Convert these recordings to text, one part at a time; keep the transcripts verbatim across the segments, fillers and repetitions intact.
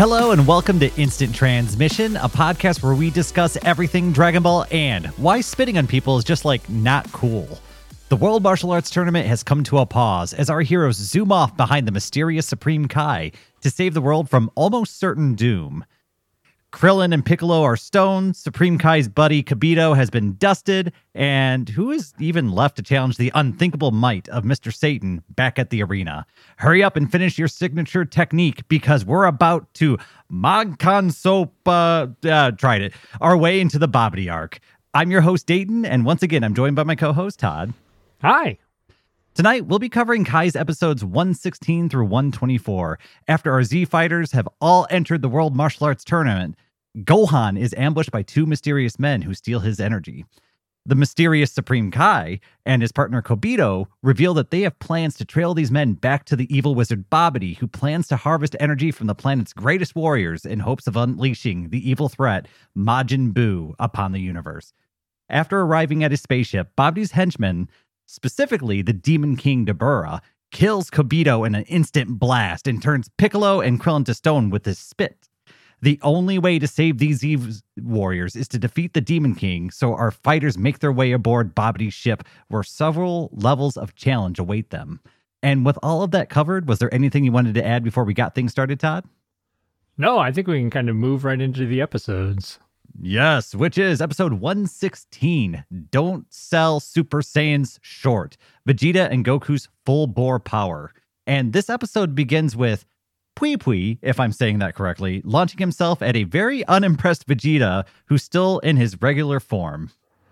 Hello and welcome to Instant Transmission, a podcast where we discuss everything Dragon Ball and why spitting on people is just like not cool. The World Martial Arts Tournament has come to a pause as our heroes zoom off behind the mysterious Supreme Kai to save the world from almost certain doom. Krillin and Piccolo are stoned, Supreme Kai's buddy Kibito has been dusted, and who is even left to challenge the unthinkable might of Mister Satan back at the arena? Hurry up and finish your signature technique because we're about to Magkan Soap, uh, uh, tried it, our way into the Babidi arc. I'm your host, Dayton, and once again, I'm joined by my co-host, Todd. Hi. Tonight, we'll be covering Kai's episodes one sixteen through one twenty-four. After our Z fighters have all entered the World Martial Arts Tournament, Gohan is ambushed by two mysterious men who steal his energy. The mysterious Supreme Kai and his partner Kibito reveal that they have plans to trail these men back to the evil wizard Babidi, who plans to harvest energy from the planet's greatest warriors in hopes of unleashing the evil threat Majin Buu upon the universe. After arriving at his spaceship, Babidi's henchmen, specifically the Demon King Dabura, kills Kibito in an instant blast and turns Piccolo and Krillin to stone with his spit. The only way to save these Eve warriors is to defeat the Demon King, so our fighters make their way aboard Babidi's ship, where several levels of challenge await them. And with all of that covered, was there anything you wanted to add before we got things started, Todd? No, I think we can kind of move right into the episodes. Yes, which is episode one sixteen, Don't Sell Super Saiyans Short, Vegeta and Goku's full bore power. And this episode begins with Pui Pui, if I'm saying that correctly, launching himself at a very unimpressed Vegeta who's still in his regular form.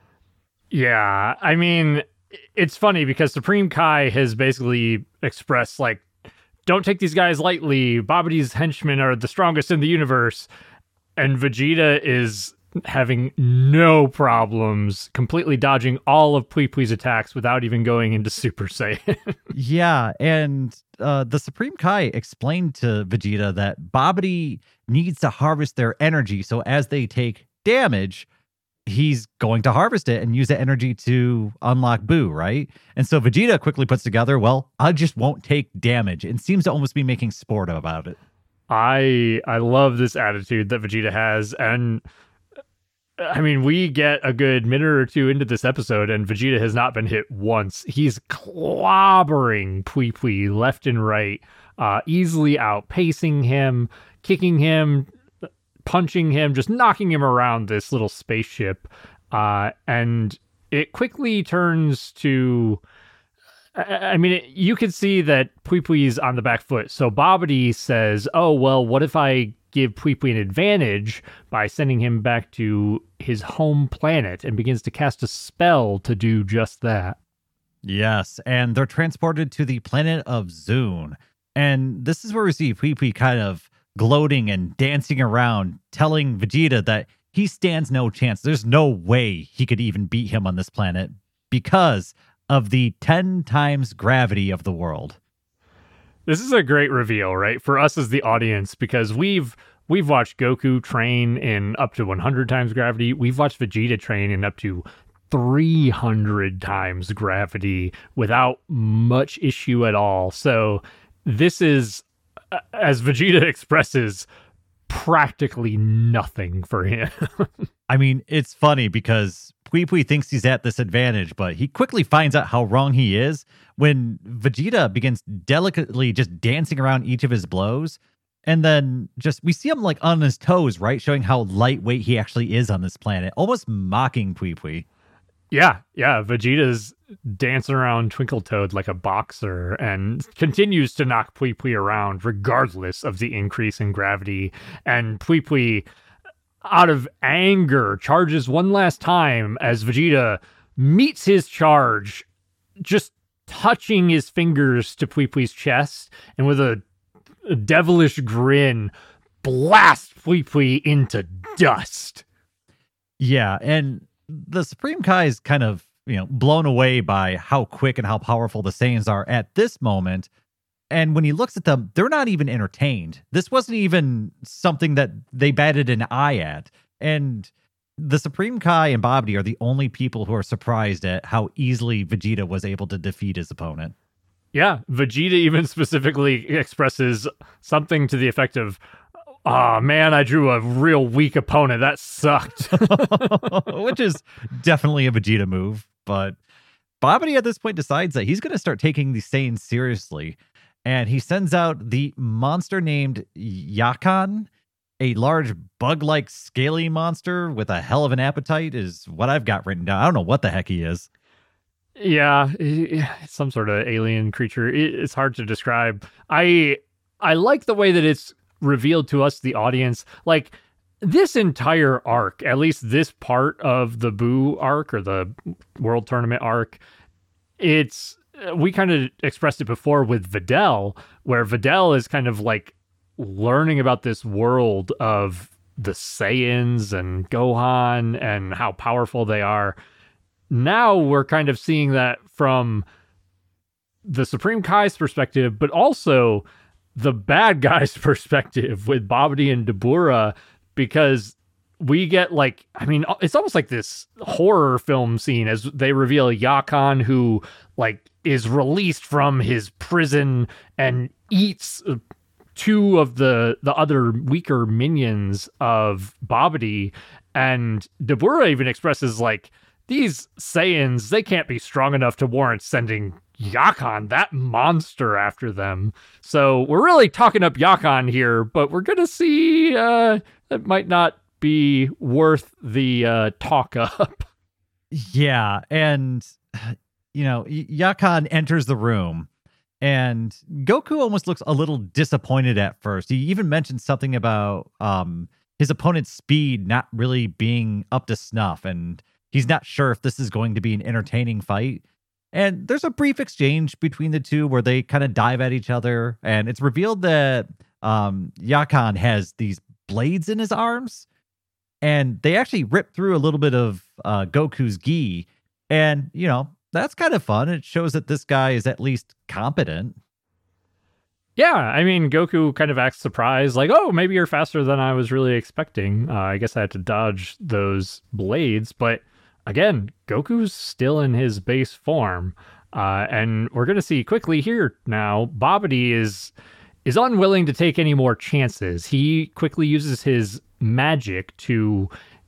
Yeah, I mean, it's funny because Supreme Kai has basically expressed, like, don't take these guys lightly. Babidi's henchmen are the strongest in the universe. And Vegeta is having no problems, completely dodging all of Pui Pui's attacks without even going into Super Saiyan. Yeah, and uh, the Supreme Kai explained to Vegeta that Babidi needs to harvest their energy, so as they take damage, he's going to harvest it and use the energy to unlock Buu, right? And so Vegeta quickly puts together, well, I just won't take damage, and seems to almost be making sport about it. I I love this attitude that Vegeta has, and I mean, we get a good minute or two into this episode, and Vegeta has not been hit once. He's clobbering Pui Pui left and right, uh, easily outpacing him, kicking him, punching him, just knocking him around this little spaceship. Uh, and it quickly turns to... I mean, it, you can see that Pui Pui's on the back foot. So Babidi says, oh, well, what if I give Pui Pui an advantage by sending him back to his home planet, and begins to cast a spell to do just that. Yes, and they're transported to the planet of Zune. And this is where we see Pui Pui kind of gloating and dancing around, telling Vegeta that he stands no chance. There's no way he could even beat him on this planet because of the ten times gravity of the world. This is a great reveal, right? For us as the audience, because we've we've watched Goku train in up to one hundred times gravity. We've watched Vegeta train in up to three hundred times gravity without much issue at all. So this is, as Vegeta expresses, practically nothing for him. I mean, it's funny because Pui Pui thinks he's at this advantage, but he quickly finds out how wrong he is when Vegeta begins delicately just dancing around each of his blows. And then just, we see him like on his toes, right? Showing how lightweight he actually is on this planet, almost mocking Pui Pui. Yeah, yeah. Vegeta's dancing around Twinkle Toad like a boxer and continues to knock Pui Pui around regardless of the increase in gravity. And Pui Pui, out of anger, charges one last time as Vegeta meets his charge, just touching his fingers to Pui Pui's chest, and with a, a devilish grin, blasts Pui Pui into dust. Yeah, and the Supreme Kai is kind of, you know, blown away by how quick and how powerful the Saiyans are at this moment. And when he looks at them, they're not even entertained. This wasn't even something that they batted an eye at. And the Supreme Kai and Babidi are the only people who are surprised at how easily Vegeta was able to defeat his opponent. Yeah, Vegeta even specifically expresses something to the effect of, oh man, I drew a real weak opponent. That sucked. Which is definitely a Vegeta move. But Babidi at this point decides that he's going to start taking these Saiyans seriously. And he sends out the monster named Yakan, a large bug-like scaly monster with a hell of an appetite is what I've got written down. I don't know what the heck he is. Yeah, it's some sort of alien creature. It's hard to describe. I I like the way that it's revealed to us, the audience. Like, this entire arc, at least this part of the Buu arc or the World Tournament arc, it's, we kind of expressed it before with Videl, where Videl is kind of like learning about this world of the Saiyans and Gohan and how powerful they are. Now we're kind of seeing that from the Supreme Kai's perspective, but also the bad guy's perspective with Babidi and Dabura, because we get like, I mean, it's almost like this horror film scene as they reveal Yakan, who like is released from his prison and eats two of the the other weaker minions of Babidi. And Dabura even expresses like, these Saiyans, they can't be strong enough to warrant sending Yakan, that monster, after them. So we're really talking up Yakan here, but we're going to see uh, it might not be worth the uh, talk up. Yeah, and, you know, Yakan enters the room, and Goku almost looks a little disappointed at first. He even mentions something about um, his opponent's speed not really being up to snuff, and he's not sure if this is going to be an entertaining fight. And there's a brief exchange between the two where they kind of dive at each other. And it's revealed that um, Yakan has these blades in his arms. And they actually rip through a little bit of uh, Goku's gi. And, you know, that's kind of fun. It shows that this guy is at least competent. Yeah, I mean, Goku kind of acts surprised, like, oh, maybe you're faster than I was really expecting. Uh, I guess I had to dodge those blades. But again, Goku's still in his base form. Uh, and we're going to see quickly here now, Babidi is is unwilling to take any more chances. He quickly uses his magic to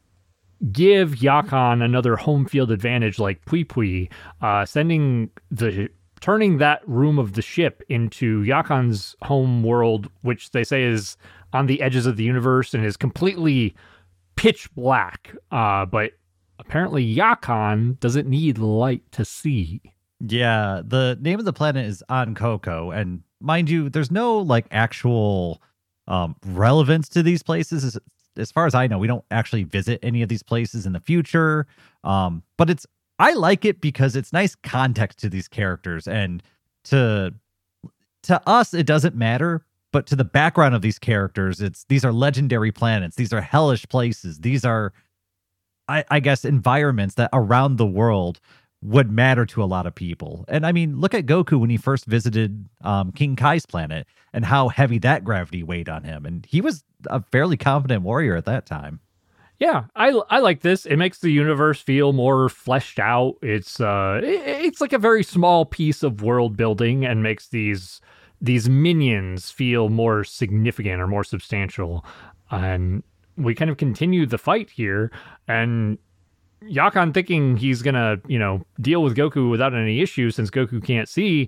give Yakan another home field advantage like Pui Pui, uh, sending the turning that room of the ship into Yakan's home world, which they say is on the edges of the universe and is completely pitch black. Uh, but apparently Yakan doesn't need light to see. Yeah, the name of the planet is Ankoko, and mind you, there's no like actual um, relevance to these places. As, as far as I know, we don't actually visit any of these places in the future. Um, but it's I like it because it's nice context to these characters, and to to us it doesn't matter, but to the background of these characters, it's these are legendary planets, these are hellish places, these are I, I guess environments that around the world would matter to a lot of people. And I mean, look at Goku when he first visited um, King Kai's planet and how heavy that gravity weighed on him. And he was a fairly confident warrior at that time. Yeah, I, I like this. It makes the universe feel more fleshed out. It's uh, it, it's like a very small piece of world building and makes these these minions feel more significant or more substantial. And we kind of continue the fight here, and Yakan, thinking he's gonna, you know, deal with Goku without any issue since Goku can't see,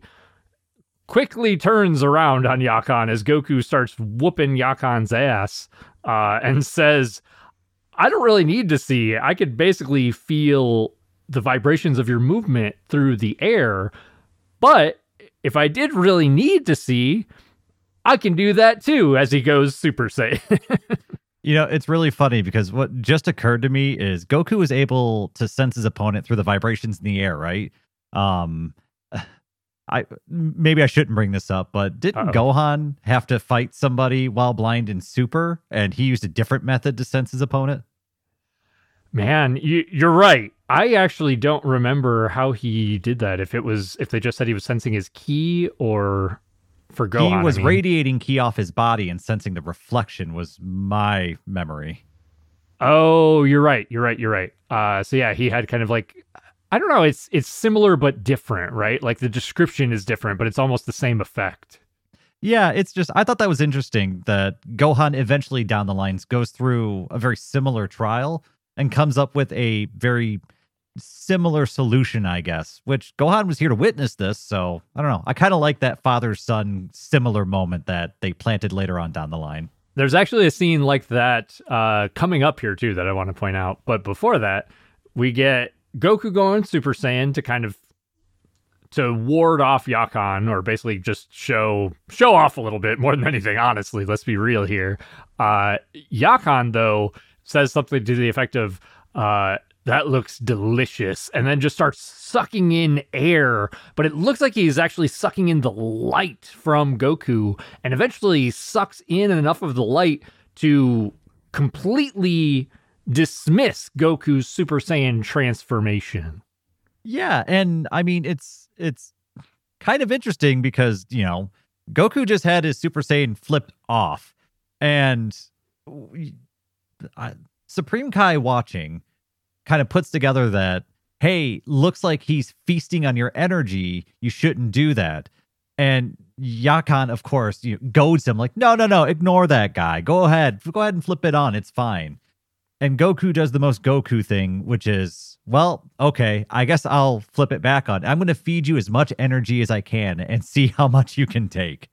quickly turns around on Yakan as Goku starts whooping Yakan's ass uh, and says, I don't really need to see. I could basically feel the vibrations of your movement through the air. But if I did really need to see, I can do that too, as he goes Super Saiyan. You know, it's really funny because what just occurred to me is Goku was able to sense his opponent through the vibrations in the air, right? Um, I maybe I shouldn't bring this up, but didn't Uh-oh. Gohan have to fight somebody while blind in Super, and he used a different method to sense his opponent? Man, you, you're right. I actually don't remember how he did that. If it was, if they just said he was sensing his ki, or for Gohan, he was I mean. radiating ki off his body and sensing the reflection was my memory. Oh, you're right. You're right. You're right. Uh, so yeah, he had kind of like, I don't know. It's it's similar but different, right? Like the description is different, but it's almost the same effect. Yeah, it's just, I thought that was interesting that Gohan eventually down the lines goes through a very similar trial and comes up with a very similar solution, I guess, which Gohan was here to witness this. So I don't know. I kind of like that father son similar moment that they planted later on down the line. There's actually a scene like that uh, coming up here, too, that I want to point out. But before that, we get Goku going Super Saiyan to kind of to ward off Yakan, or basically just show show off a little bit more than anything, honestly. Let's be real here. Uh, Yakan, though, says something to the effect of, uh, that looks delicious, and then just starts sucking in air, but it looks like he's actually sucking in the light from Goku, and eventually sucks in enough of the light to completely dismiss Goku's Super Saiyan transformation. Yeah, and I mean, it's it's kind of interesting because, you know, Goku just had his Super Saiyan flipped off, and uh, Supreme Kai watching kind of puts together that, hey, looks like he's feasting on your energy. You shouldn't do that. And Yakan, of course, you know, goads him like, no, no, no, ignore that guy. Go ahead. Go ahead and flip it on. It's fine. And Goku does the most Goku thing, which is, well, okay, I guess I'll flip it back on. I'm going to feed you as much energy as I can and see how much you can take.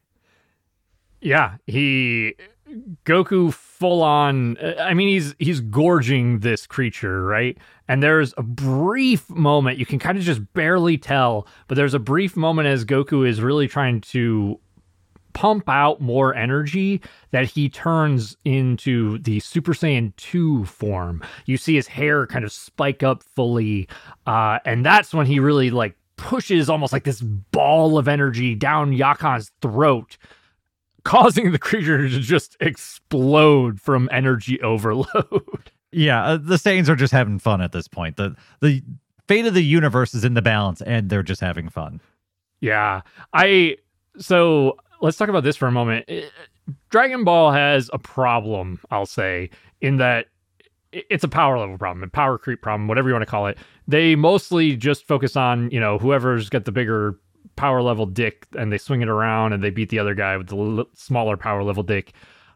Yeah, he... Goku full on, I mean, he's he's gorging this creature, right? And there's a brief moment, you can kind of just barely tell, but there's a brief moment as Goku is really trying to pump out more energy that he turns into the Super Saiyan two form. You see his hair kind of spike up fully, uh, and that's when he really like pushes almost like this ball of energy down Yakan's throat, causing the creature to just explode from energy overload. Yeah, uh, the Saiyans are just having fun at this point. The the fate of the universe is in the balance, and they're just having fun. Yeah. I so let's talk about this for a moment. Dragon Ball has a problem, I'll say, in that it's a power level problem, a power creep problem, whatever you want to call it. They mostly just focus on, you know, whoever's got the bigger power level dick, and they swing it around and they beat the other guy with the l- smaller power level dick.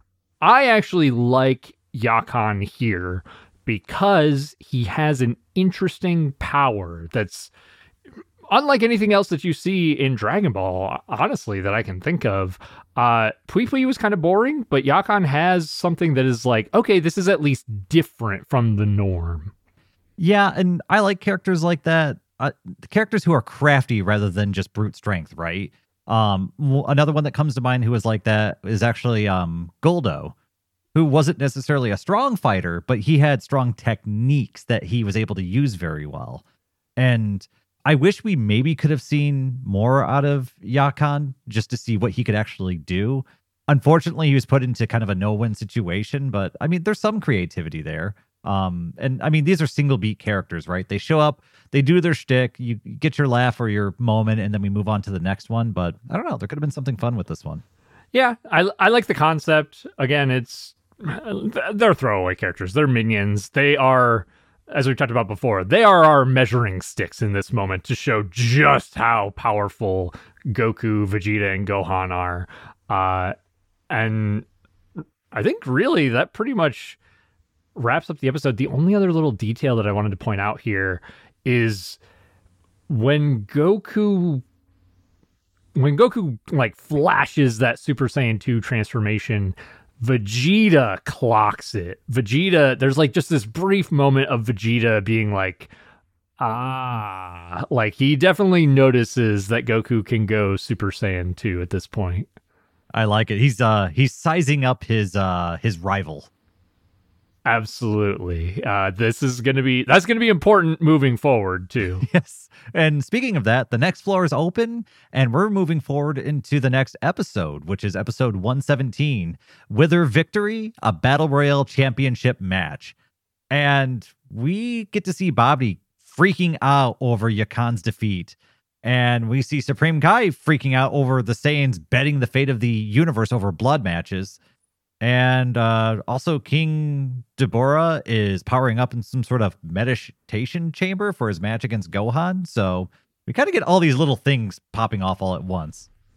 I actually like Yakan here because he has an interesting power that's unlike anything else that you see in Dragon Ball, honestly, that I can think of. Uh, Pui Pui was kind of boring, but Yakan has something that is like, okay, this is at least different from the norm. Yeah, and I like characters like that. Uh, the characters who are crafty rather than just brute strength, right? Um, w- another one that comes to mind who is like that is actually um, Goldo, who wasn't necessarily a strong fighter, but he had strong techniques that he was able to use very well. And I wish we maybe could have seen more out of Yakan just to see what he could actually do. Unfortunately, he was put into kind of a no-win situation, but I mean, there's some creativity there. Um, and I mean, these are single beat characters, right? They show up, they do their shtick, you get your laugh or your moment, and then we move on to the next one. But I don't know, there could have been something fun with this one. Yeah, I I like the concept. Again, it's they're throwaway characters. They're minions. They are, as we talked about before, they are our measuring sticks in this moment to show just how powerful Goku, Vegeta, and Gohan are. Uh, and I think really that pretty much wraps up the episode. The only other little detail that I wanted to point out here is when Goku when Goku like flashes that Super Saiyan two transformation, Vegeta clocks it. Vegeta, there's like just this brief moment of Vegeta being like, ah, like he definitely notices that Goku can go Super Saiyan two at this point. I like it. He's uh he's sizing up his uh his rival. Absolutely. Uh, this is going to be, that's going to be important moving forward too. Yes. And speaking of that, the next floor is open and we're moving forward into the next episode, which is episode one seventeen, Wither Victory, a Battle Royale Championship match. And we get to see Bobby freaking out over Yakan's defeat. And we see Supreme Kai freaking out over the Saiyans betting the fate of the universe over blood matches. And uh, also King Deborah is powering up in some sort of meditation chamber for his match against Gohan. So we kind of get all these little things popping off all at once.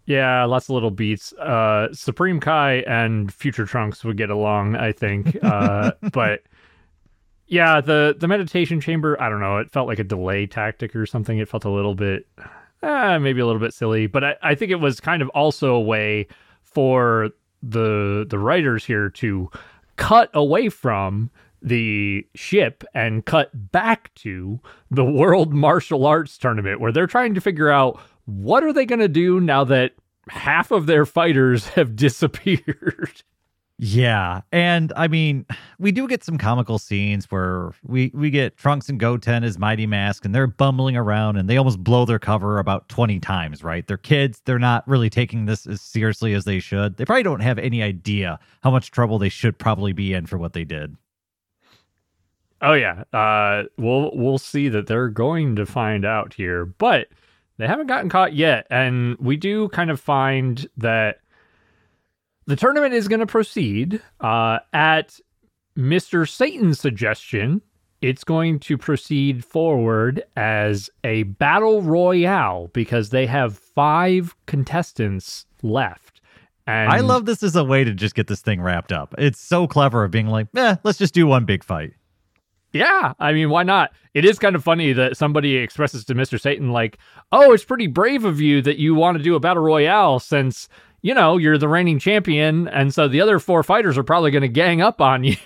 Yeah, lots of little beats. Uh, Supreme Kai and Future Trunks would get along, I think. Uh, but yeah, the the meditation chamber, I don't know. It felt like a delay tactic or something. It felt a little bit, eh, maybe a little bit silly. But I, I think it was kind of also a way for the the writers here to cut away from the ship and cut back to the World Martial Arts Tournament, where they're trying to figure out what are they going to do now that half of their fighters have disappeared. Yeah, and I mean, we do get some comical scenes where we we get Trunks and Goten as Mighty Mask, and they're bumbling around, and they almost blow their cover about twenty times, right? They're kids. They're not really taking this as seriously as they should. They probably don't have any idea how much trouble they should probably be in for what they did. Oh yeah, uh, we'll we'll see that they're going to find out here, but they haven't gotten caught yet, and we do kind of find that the tournament is going to proceed uh, at Mister Satan's suggestion. It's going to proceed forward as a battle royale because they have five contestants left. And I love this as a way to just get this thing wrapped up. It's so clever of being like, eh, let's just do one big fight. Yeah, I mean, why not? It is kind of funny that somebody expresses to Mister Satan like, oh, it's pretty brave of you that you want to do a battle royale since, you know, you're the reigning champion, and so the other four fighters are probably going to gang up on you.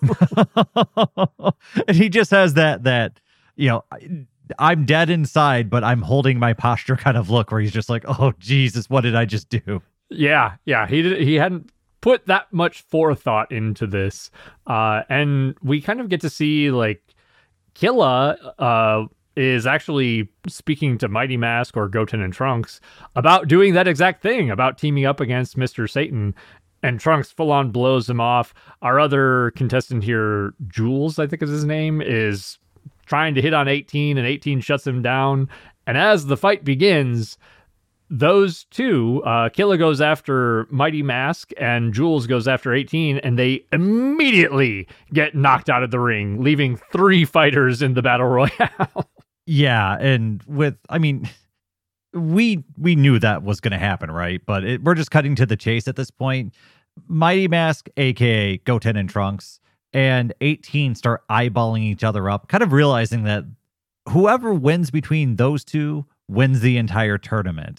And he just has that, that you know, I'm dead inside, but I'm holding my posture kind of look where he's just like, oh, Jesus, what did I just do? Yeah, yeah, he did, he hadn't put that much forethought into this. Uh, and we kind of get to see like Killa uh, is actually speaking to Mighty Mask or Goten and Trunks about doing that exact thing, about teaming up against Mister Satan. And Trunks full on blows him off. Our other contestant here, Jules, I think is his name, is trying to hit on eighteen, and eighteen shuts him down. And as the fight begins, those two, uh, Killa goes after Mighty Mask and Jules goes after eighteen, and they immediately get knocked out of the ring, leaving three fighters in the battle royale. Yeah, and with, I mean, we we knew that was going to happen, right? But it, we're just cutting to the chase at this point. Mighty Mask, aka Goten and Trunks, and eighteen start eyeballing each other up, kind of realizing that whoever wins between those two wins the entire tournament.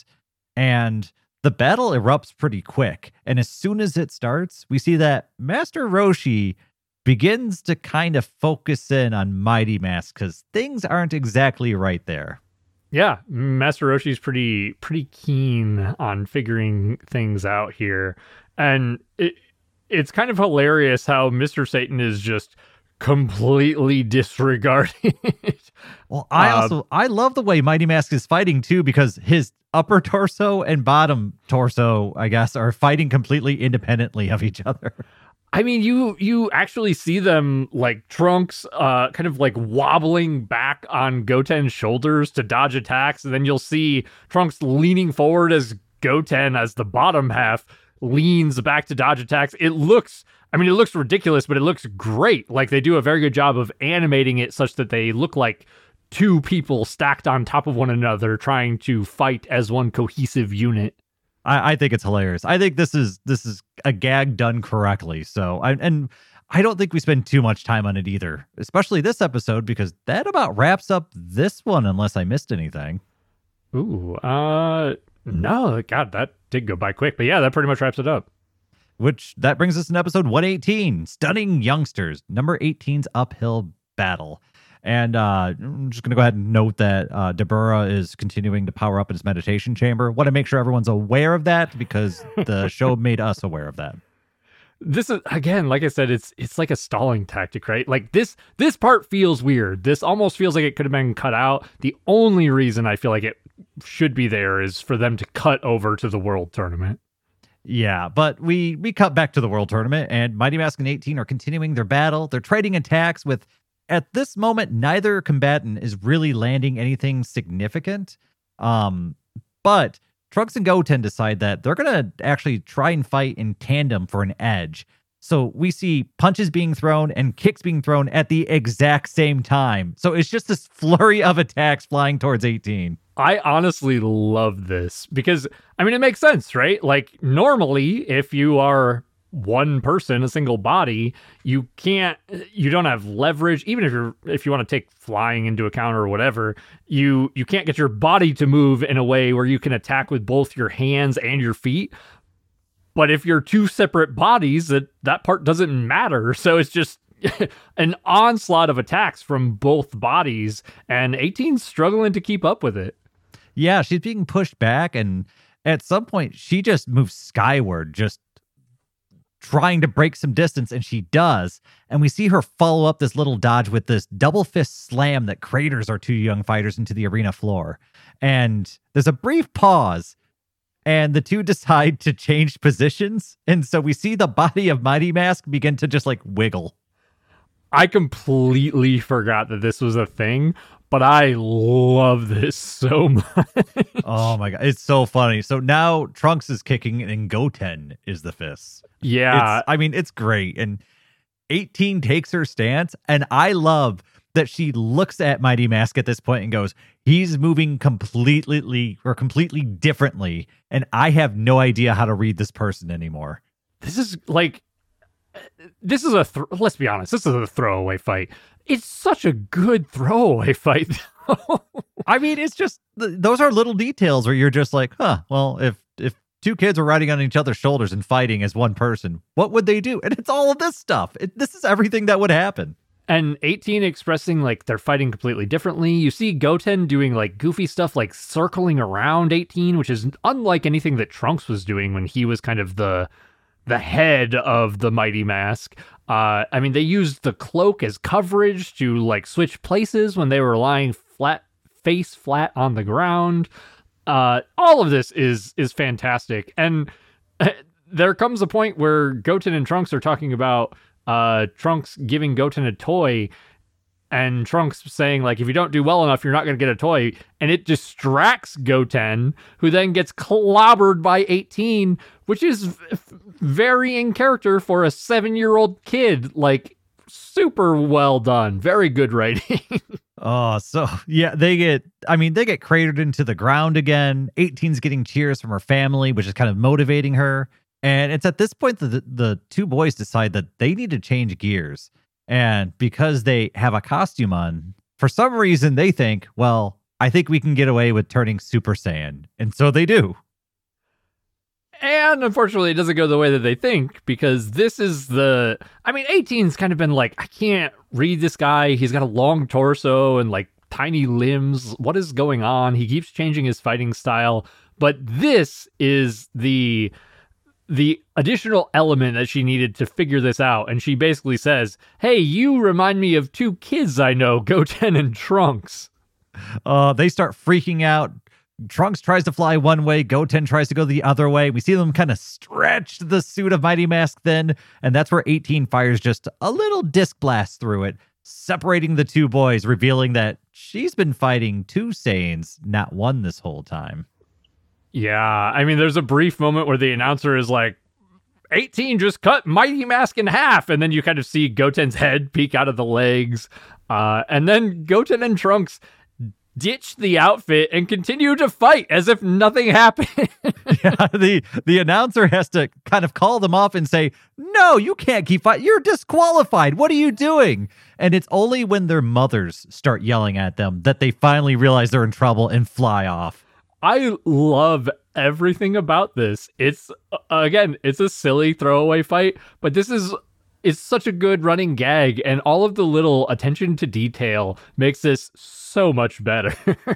And the battle erupts pretty quick. And as soon as it starts, we see that Master Roshi begins to kind of focus in on Mighty Mask because things aren't exactly right there. Yeah, Master Roshi's pretty pretty keen on figuring things out here. And it it's kind of hilarious how Mister Satan is just completely disregarding it. Well, I also uh, I love the way Mighty Mask is fighting too, because his upper torso and bottom torso, I guess, are fighting completely independently of each other. I mean, you you actually see them like Trunks uh kind of like wobbling back on Goten's shoulders to dodge attacks, and then you'll see Trunks leaning forward as Goten, as the bottom half leans back to dodge attacks. It looks I mean, it looks ridiculous, but it looks great. Like, they do a very good job of animating it such that they look like two people stacked on top of one another trying to fight as one cohesive unit. I, I think it's hilarious. I think this is this is a gag done correctly. So, I, and I don't think we spend too much time on it either, especially this episode, because that about wraps up this one, unless I missed anything. Ooh, uh, no, God, that did go by quick. But yeah, that pretty much wraps it up. Which, that brings us in episode one eighteen, Stunning Youngsters, number eighteen's Uphill Battle. And uh, I'm just going to go ahead and note that uh, Dabura is continuing to power up in his meditation chamber. Want to make sure everyone's aware of that, because the show made us aware of that. This is, again, like I said, it's it's like a stalling tactic, right? Like, this this part feels weird. This almost feels like it could have been cut out. The only reason I feel like it should be there is for them to cut over to the World Tournament. Yeah, but we we cut back to the World Tournament, and Mighty Mask and eighteen are continuing their battle. They're trading attacks with, at this moment, neither combatant is really landing anything significant. Um, but Trunks and Goten decide that they're going to actually try and fight in tandem for an edge. So we see punches being thrown and kicks being thrown at the exact same time. So it's just this flurry of attacks flying towards eighteen. I honestly love this because, I mean, it makes sense, right? Like, normally, if you are one person, a single body, you can't, you don't have leverage. Even if you're, if you want to take flying into account or whatever, you, you can't get your body to move in a way where you can attack with both your hands and your feet. But if you're two separate bodies, that, that part doesn't matter. So it's just an onslaught of attacks from both bodies, and eighteen's struggling to keep up with it. Yeah, she's being pushed back, and at some point, she just moves skyward, just trying to break some distance, and she does. And we see her follow up this little dodge with this double fist slam that craters our two young fighters into the arena floor. And there's a brief pause, and the two decide to change positions. And so we see the body of Mighty Mask begin to just like wiggle. I completely forgot that this was a thing, but I love this so much. Oh my God. It's so funny. So now Trunks is kicking and Goten is the fist. Yeah. It's, I mean, it's great. And eighteen takes her stance. And I love that she looks at Mighty Mask at this point and goes, he's moving completely or completely differently. And I have no idea how to read this person anymore. This is like, this is a, th- let's be honest, this is a throwaway fight. It's such a good throwaway fight. I mean, it's just, those are little details where you're just like, huh, well, if, if two kids were riding on each other's shoulders and fighting as one person, what would they do? And it's all of this stuff. It, this is everything that would happen. And eighteen expressing like they're fighting completely differently. You see Goten doing like goofy stuff like circling around eighteen, which is unlike anything that Trunks was doing when he was kind of the the head of the Mighty Mask. Uh, I mean, they used the cloak as coverage to like switch places when they were lying flat, face flat on the ground. Uh, all of this is is fantastic. And uh, there comes a point where Goten and Trunks are talking about uh, Trunks giving Goten a toy, and Trunks saying, like, if you don't do well enough, you're not going to get a toy. And it distracts Goten, who then gets clobbered by eighteen, which is v- very in character for a seven-year-old kid. Like, super well done. Very good writing. Oh, so, yeah, they get, I mean, they get cratered into the ground again. eighteen's getting cheers from her family, which is kind of motivating her. And it's at this point that the, the two boys decide that they need to change gears. And because they have a costume on, for some reason they think, well, I think we can get away with turning Super Saiyan. And so they do. And unfortunately, it doesn't go the way that they think, because this is the... I mean, eighteen's kind of been like, I can't read this guy. He's got a long torso and like tiny limbs. What is going on? He keeps changing his fighting style. But this is the... the additional element that she needed to figure this out. And she basically says, hey, you remind me of two kids I know, Goten and Trunks. Uh, they start freaking out. Trunks tries to fly one way. Goten tries to go the other way. We see them kind of stretch the suit of Mighty Mask then. And that's where eighteen fires just a little disc blast through it, separating the two boys, revealing that she's been fighting two Saiyans, not one this whole time. Yeah, I mean, there's a brief moment where the announcer is like, eighteen just cut Mighty Mask in half, and then you kind of see Goten's head peek out of the legs, uh, and then Goten and Trunks ditch the outfit and continue to fight as if nothing happened. Yeah, the, the announcer has to kind of call them off and say, no, you can't keep fighting. You're disqualified. What are you doing? And it's only when their mothers start yelling at them that they finally realize they're in trouble and fly off. I love everything about this. It's, uh, again, it's a silly throwaway fight, but this is, it's such a good running gag, and all of the little attention to detail makes this so much better.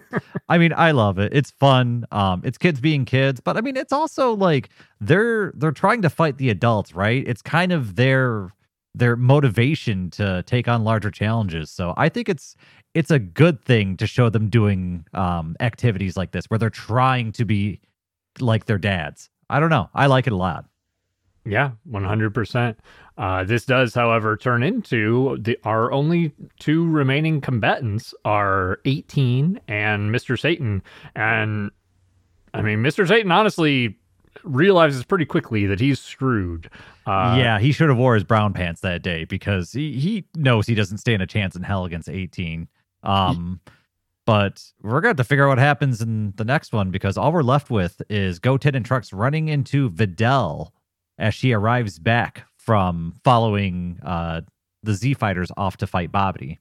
I mean, I love it. It's fun. Um, it's kids being kids, but I mean, it's also like they're they're trying to fight the adults, right? It's kind of their their motivation to take on larger challenges. So I think it's it's a good thing to show them doing um, activities like this where they're trying to be like their dads. I don't know. I like it a lot. Yeah, one hundred percent. Uh, this does, however, turn into the our only two remaining combatants are eighteen and Mister Satan. And I mean, Mister Satan, honestly, realizes pretty quickly that he's screwed. Uh, yeah, he should have wore his brown pants that day because he, he knows he doesn't stand a chance in hell against eighteen. Um, but we're going to have to figure out what happens in the next one because all we're left with is Goten and Trunks running into Videl as she arrives back from following uh, the Z Fighters off to fight Babidi.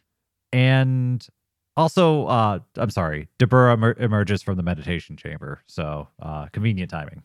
And also, uh, I'm sorry, Dabura emer- emerges from the meditation chamber. So uh, convenient timing.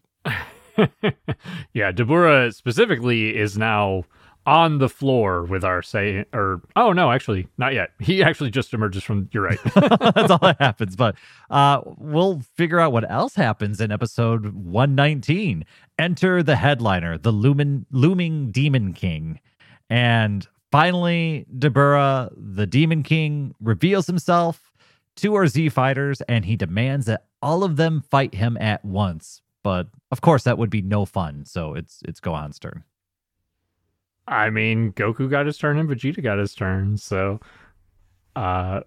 Yeah, Dabura specifically is now on the floor with our say, or oh no, actually not yet. He actually just emerges from. You're right. That's all that happens. But uh, we'll figure out what else happens in episode one nineteen. Enter the headliner, the Lumen, looming Demon King, and finally, Dabura, the Demon King, reveals himself to our Z Fighters, and he demands that all of them fight him at once. But of course, that would be no fun. So it's it's Gohan's turn. I mean, Goku got his turn and Vegeta got his turn. So, uh,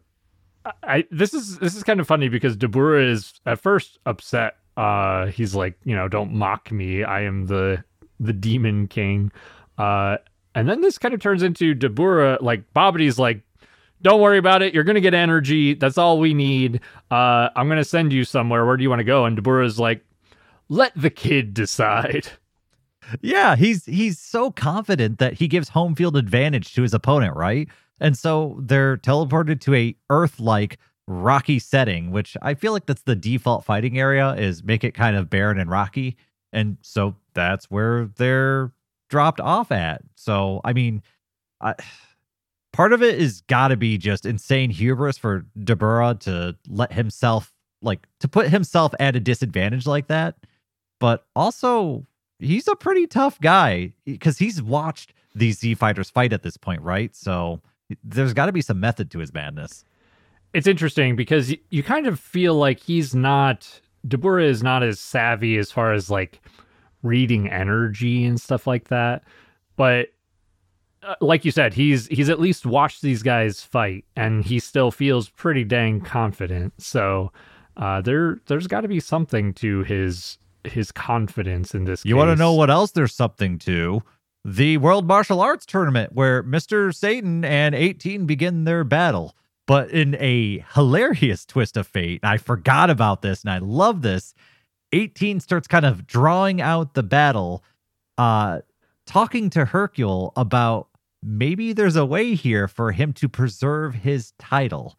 I this is this is kind of funny because Dabura is at first upset. Uh, he's like, you know, don't mock me. I am the the Demon King. Uh, and then this kind of turns into Dabura, like Babidi's like, don't worry about it. You're gonna get energy. That's all we need. Uh, I'm gonna send you somewhere. Where do you want to go? And Dabura's like, let the kid decide. Yeah, he's he's so confident that he gives home field advantage to his opponent, right? And so they're teleported to a Earth-like rocky setting, which I feel like that's the default fighting area, is make it kind of barren and rocky. And so that's where they're dropped off at. So, I mean, I, part of it is got to be just insane hubris for Dabura to let himself, like, to put himself at a disadvantage like that. But also, he's a pretty tough guy because he's watched these Z Fighters fight at this point, right? So there's got to be some method to his madness. It's interesting because you, you kind of feel like he's not, Dabura is not as savvy as far as like reading energy and stuff like that. But uh, like you said, he's he's at least watched these guys fight and he still feels pretty dang confident. So uh, there there's got to be something to his his confidence in this You case. want to know what else there's something to? The World Martial Arts Tournament, where Mister Satan and eighteen begin their battle. But in a hilarious twist of fate, I forgot about this, and I love this, eighteen starts kind of drawing out the battle, uh, talking to Hercule about maybe there's a way here for him to preserve his title.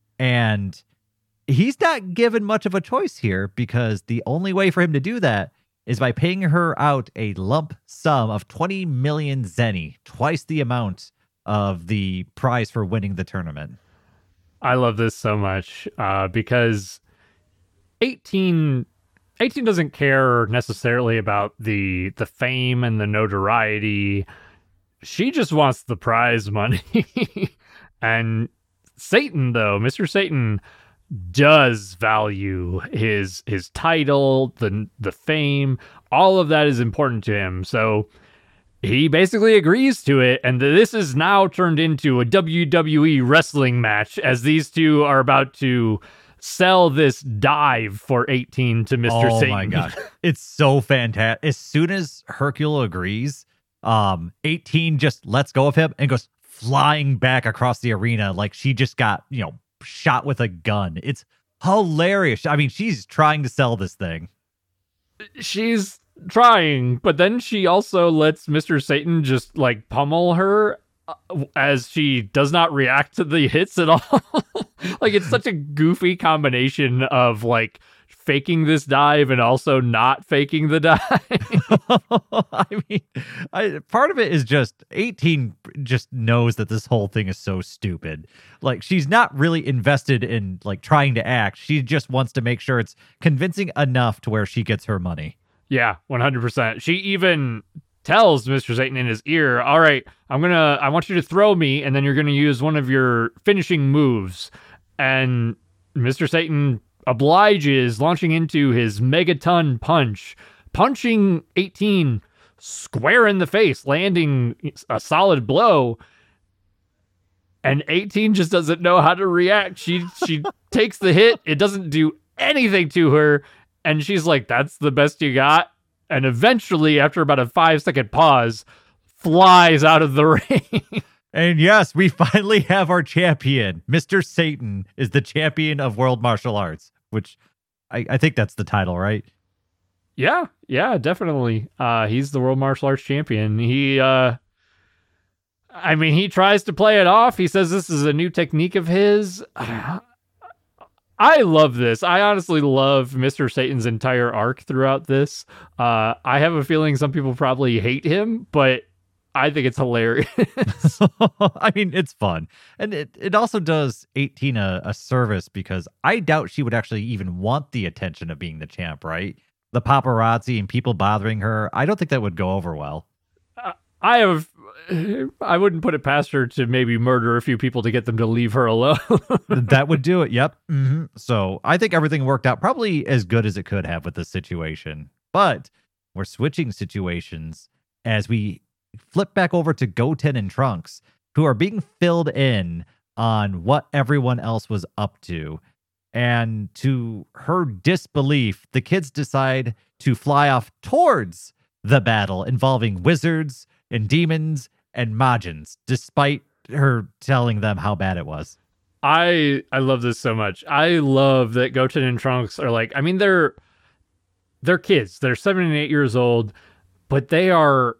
And he's not given much of a choice here because the only way for him to do that is by paying her out a lump sum of twenty million zeni, twice the amount of the prize for winning the tournament. I love this so much uh, because eighteen, eighteen doesn't care necessarily about the the fame and the notoriety. She just wants the prize money. And Satan, though, Mister Satan does value his his title, the the fame, all of that is important to him. So he basically agrees to it, and this is now turned into a W W E wrestling match as these two are about to sell this dive for eighteen to Mister Oh Satan. my god. It's so fantastic. As soon as Hercule agrees, um eighteen just lets go of him and goes flying back across the arena like she just got, you know, shot with a gun. It's hilarious. I mean, she's trying to sell this thing. She's trying, but then she also lets Mister Satan just like pummel her uh, as she does not react to the hits at all. Like, it's such a goofy combination of like faking this dive and also not faking the dive. I mean, I, part of it is just eighteen just knows that this whole thing is so stupid. Like, she's not really invested in like trying to act. She just wants to make sure it's convincing enough to where she gets her money. Yeah, one hundred percent. She even tells Mister Satan in his ear, all right, I'm going to, I want you to throw me, and then you're going to use one of your finishing moves. And Mister Satan obliges, launching into his megaton punch, punching eighteen square in the face, landing a solid blow. And eighteen just doesn't know how to react. She she takes the hit. It doesn't do anything to her. And she's like, that's the best you got? And eventually, after about a five second pause, flies out of the ring. And yes, we finally have our champion. Mister Satan is the champion of world martial arts, which I, I think that's the title, right? Yeah, yeah, definitely. Uh, he's the world martial arts champion. He, uh, I mean, he tries to play it off. He says this is a new technique of his. I love this. I honestly love Mister Satan's entire arc throughout this. Uh, I have a feeling some people probably hate him, but I think it's hilarious. I mean, it's fun. And it, it also does eighteen a, a service because I doubt she would actually even want the attention of being the champ, right? The paparazzi and people bothering her. I don't think that would go over well. Uh, I have... I wouldn't put it past her to maybe murder a few people to get them to leave her alone. That would do it. Yep. Mm-hmm. So I think everything worked out probably as good as it could have with this situation. But we're switching situations as we flip back over to Goten and Trunks, who are being filled in on what everyone else was up to. And to her disbelief, the kids decide to fly off towards the battle involving wizards and demons and Majins, despite her telling them how bad it was. I I love this so much. I love that Goten and Trunks are like, I mean, they're they're kids. They're seven and eight years old, but they are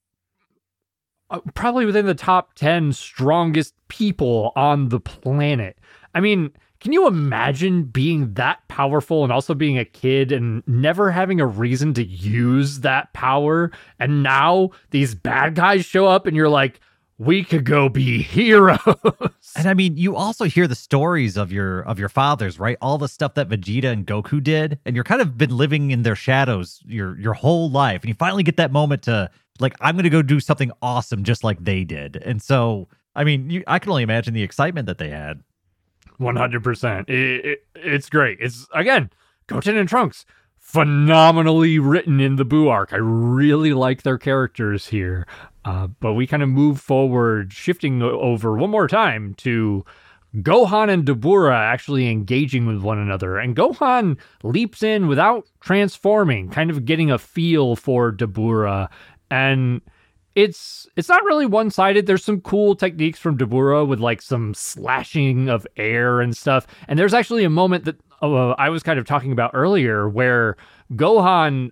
probably within the top ten strongest people on the planet. I mean, can you imagine being that powerful and also being a kid and never having a reason to use that power? And now these bad guys show up and you're like, we could go be heroes. And I mean, you also hear the stories of your of your fathers, right? All the stuff that Vegeta and Goku did, and you're kind of been living in their shadows your your whole life. And you finally get that moment to like, I'm going to go do something awesome just like they did. And so, I mean, you, I can only imagine the excitement that they had. one hundred percent. It, it, it's great. It's, again, Goten and Trunks, phenomenally written in the Buu arc. I really like their characters here. Uh, but we kind of move forward, shifting over one more time to Gohan and Dabura actually engaging with one another. And Gohan leaps in without transforming, kind of getting a feel for Dabura. And It's it's not really one-sided. There's some cool techniques from Dabura with like some slashing of air and stuff. And there's actually a moment that uh, I was kind of talking about earlier where Gohan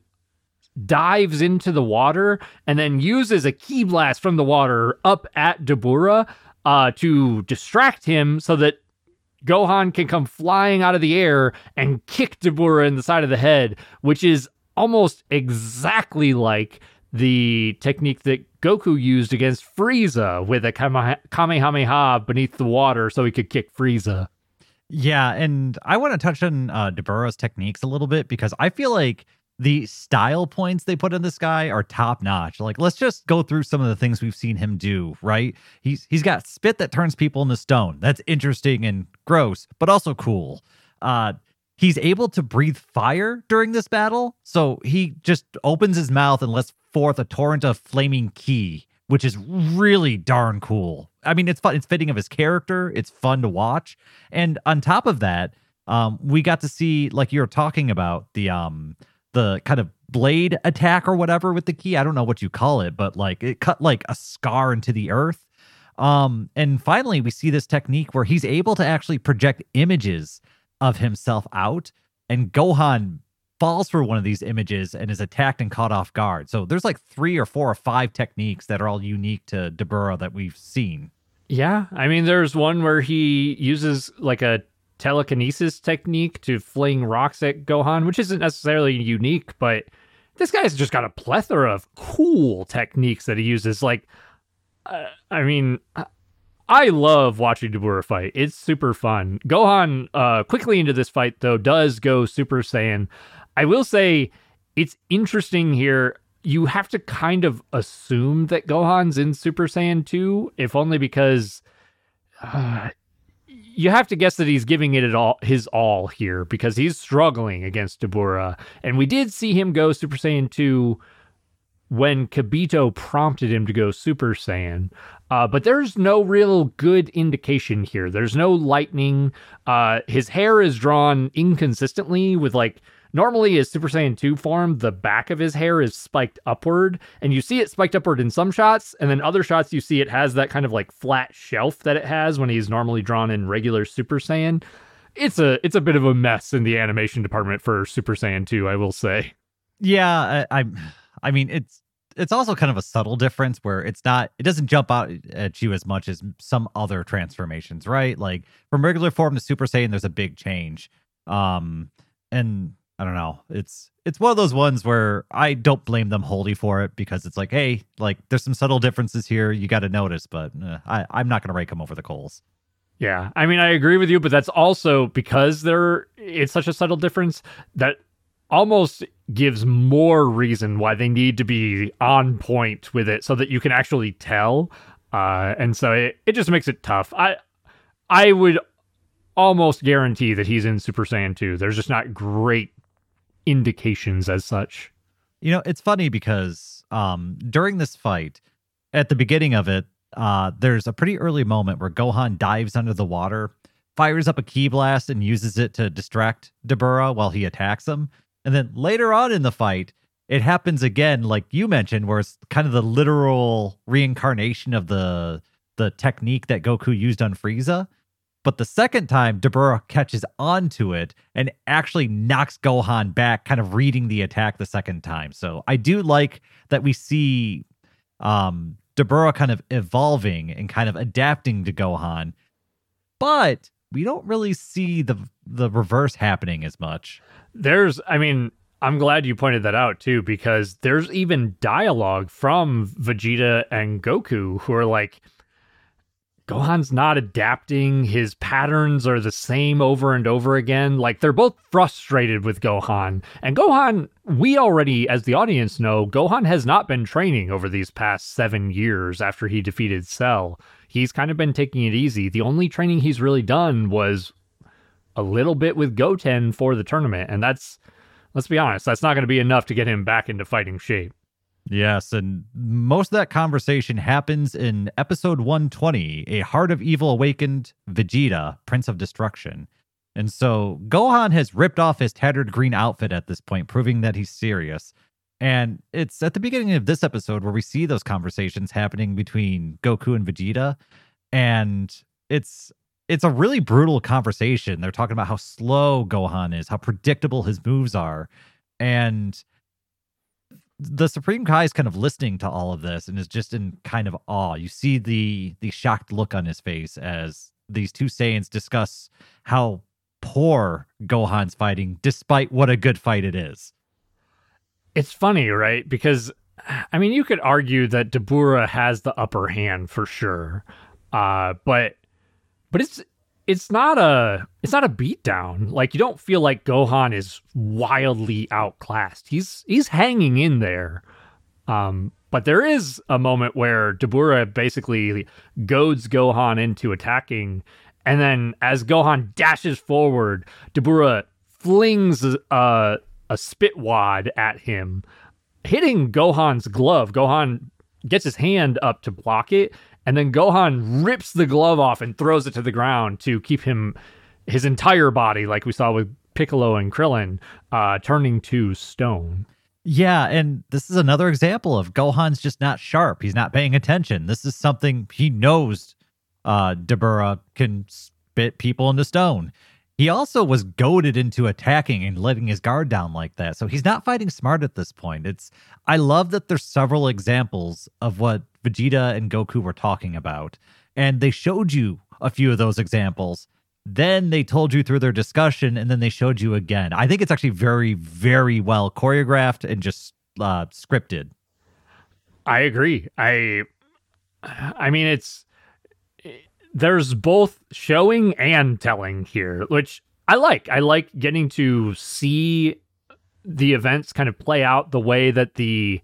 dives into the water and then uses a ki blast from the water up at Dabura uh, to distract him so that Gohan can come flying out of the air and kick Dabura in the side of the head, which is almost exactly like the technique that Goku used against Frieza with a Kame- Kamehameha beneath the water so he could kick Frieza. Yeah, and I want to touch on uh, Dabura's techniques a little bit because I feel like the style points they put in this guy are top notch. Like, let's just go through some of the things we've seen him do, right? He's He's got spit that turns people into stone. That's interesting and gross, but also cool. Uh, he's able to breathe fire during this battle, so he just opens his mouth and lets forth a torrent of flaming ki, which is really darn cool. I mean, it's fun. It's fitting of his character. It's fun to watch. And on top of that, um, we got to see, like you were talking about, the um, the kind of blade attack or whatever with the ki. I don't know what you call it, but like it cut like a scar into the earth. Um, and finally, we see this technique where he's able to actually project images of himself out, and Gohan falls for one of these images and is attacked and caught off guard. So there's like three or four or five techniques that are all unique to Dabura that we've seen. Yeah, I mean, there's one where he uses like a telekinesis technique to fling rocks at Gohan, which isn't necessarily unique, but this guy's just got a plethora of cool techniques that he uses. Like, uh, I mean, I love watching Dabura fight. It's super fun. Gohan, uh, quickly into this fight, though, does go Super Saiyan. I will say it's interesting here. You have to kind of assume that Gohan's in Super Saiyan two, if only because uh, you have to guess that he's giving it all his all here because he's struggling against Dabura. And we did see him go Super Saiyan two when Kibito prompted him to go Super Saiyan. Uh, but there's no real good indication here. There's no lightning. Uh, his hair is drawn inconsistently with like normally his Super Saiyan two form, the back of his hair is spiked upward, and you see it spiked upward in some shots, and then other shots you see it has that kind of like flat shelf that it has when he's normally drawn in regular Super Saiyan. It's a it's a bit of a mess in the animation department for Super Saiyan two, I will say. Yeah, I, I I mean it's it's also kind of a subtle difference where it's not it doesn't jump out at you as much as some other transformations, right? Like from regular form to Super Saiyan, there's a big change. Um, and I don't know, it's it's one of those ones where I don't blame them wholly for it because it's like, hey, like there's some subtle differences here you got to notice, but uh, I I'm not going to rake them over the coals. Yeah, I mean, I agree with you, but that's also because there it's such a subtle difference that almost gives more reason why they need to be on point with it so that you can actually tell. Uh, and so it, it just makes it tough. I I would almost guarantee that he's in Super Saiyan two. There's just not great indications as such. You know, it's funny because um, during this fight, at the beginning of it, Uh, there's a pretty early moment where Gohan dives under the water, fires up a ki blast, and uses it to distract Dabura while he attacks him. And then later on in the fight, it happens again, like you mentioned, where it's kind of the literal reincarnation of the the technique that Goku used on Frieza. But the second time, Dabura catches onto it and actually knocks Gohan back, kind of reading the attack the second time. So I do like that we see um, Dabura kind of evolving and kind of adapting to Gohan, but we don't really see the the reverse happening as much. There's, I mean, I'm glad you pointed that out too, because there's even dialogue from Vegeta and Goku who are like, Gohan's not adapting. His patterns are the same over and over again. Like, they're both frustrated with Gohan. And Gohan, we already, as the audience know, Gohan has not been training over these past seven years after he defeated Cell. He's kind of been taking it easy. The only training he's really done was a little bit with Goten for the tournament. And that's, let's be honest, that's not going to be enough to get him back into fighting shape. Yes, and most of that conversation happens in episode one twenty, A Heart of Evil Awakened, Vegeta, Prince of Destruction. And so Gohan has ripped off his tattered green outfit at this point, proving that he's serious. And it's at the beginning of this episode where we see those conversations happening between Goku and Vegeta. And it's it's a really brutal conversation. They're talking about how slow Gohan is, how predictable his moves are. And the Supreme Kai is kind of listening to all of this and is just in kind of awe. You see the the shocked look on his face as these two Saiyans discuss how poor Gohan's fighting, despite what a good fight it is. It's funny, right? Because, I mean, you could argue that Dabura has the upper hand for sure, uh, but but it's it's not a it's not a beatdown. Like, you don't feel like Gohan is wildly outclassed. He's he's hanging in there. Um, but there is a moment where Dabura basically goads Gohan into attacking, and then as Gohan dashes forward, Dabura flings a, a spit wad at him, hitting Gohan's glove. Gohan gets his hand up to block it, and then Gohan rips the glove off and throws it to the ground to keep him, his entire body, like we saw with Piccolo and Krillin, uh, turning to stone. Yeah, and this is another example of Gohan's just not sharp. He's not paying attention. This is something he knows uh, Dabura can spit people into stone. He also was goaded into attacking and letting his guard down like that. So he's not fighting smart at this point. It's I love that there's several examples of what Vegeta and Goku were talking about. And they showed you a few of those examples. Then they told you through their discussion, and then they showed you again. I think it's actually very, very well choreographed and just uh, scripted. I agree. I, I mean, it's there's both showing and telling here, which I like. I like getting to see the events kind of play out the way that the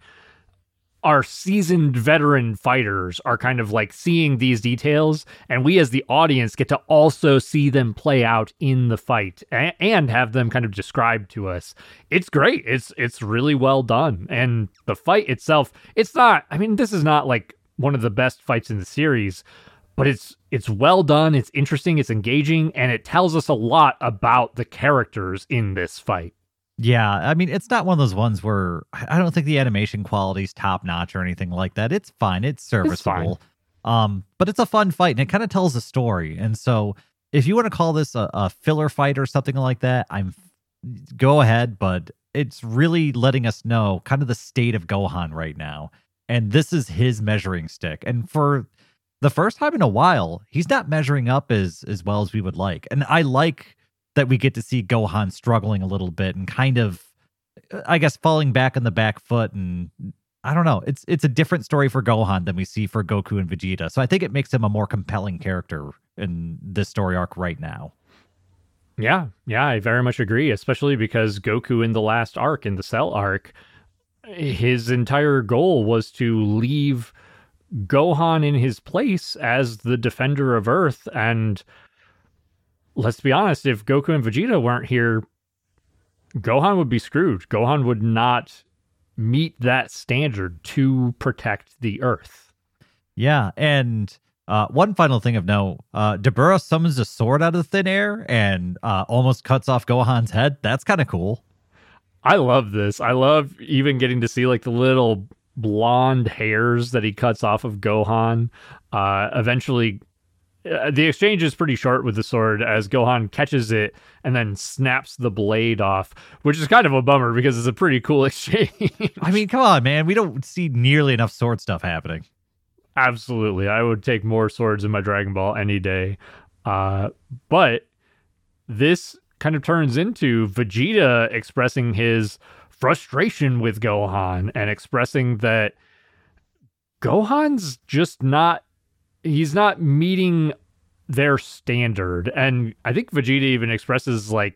our seasoned veteran fighters are kind of like seeing these details, and we as the audience get to also see them play out in the fight and, and have them kind of described to us. It's great. It's it's really well done. And the fight itself, it's not, I mean, this is not like one of the best fights in the series, but it's it's well done, it's interesting, it's engaging, and it tells us a lot about the characters in this fight. Yeah, I mean, it's not one of those ones where I I don't think the animation quality's top notch or anything like that. It's fine, it's It's fine. serviceable. Um, but it's a fun fight and it kind of tells a story. And so if you want to call this a, a filler fight or something like that, I'm go ahead, but it's really letting us know kind of the state of Gohan right now. And this is his measuring stick. And for the first time in a while, he's not measuring up as as well as we would like. And I like that we get to see Gohan struggling a little bit and kind of, I guess, falling back on the back foot. And I don't know, it's it's a different story for Gohan than we see for Goku and Vegeta. So I think it makes him a more compelling character in this story arc right now. Yeah, yeah, I very much agree, especially because Goku in the last arc, in the Cell arc, his entire goal was to leave Gohan in his place as the defender of Earth. And let's be honest, if Goku and Vegeta weren't here, Gohan would be screwed. Gohan would not meet that standard to protect the Earth. Yeah, and uh, one final thing of note, uh, Dabura summons a sword out of thin air and uh, almost cuts off Gohan's head. That's kind of cool. I love this. I love even getting to see like the little blonde hairs that he cuts off of Gohan. Uh, eventually, uh, the exchange is pretty short with the sword as Gohan catches it and then snaps the blade off, which is kind of a bummer because it's a pretty cool exchange. I mean, come on, man. We don't see nearly enough sword stuff happening. Absolutely. I would take more swords in my Dragon Ball any day. Uh, but this kind of turns into Vegeta expressing his frustration with Gohan and expressing that Gohan's just not, he's not meeting their standard. And I think Vegeta even expresses like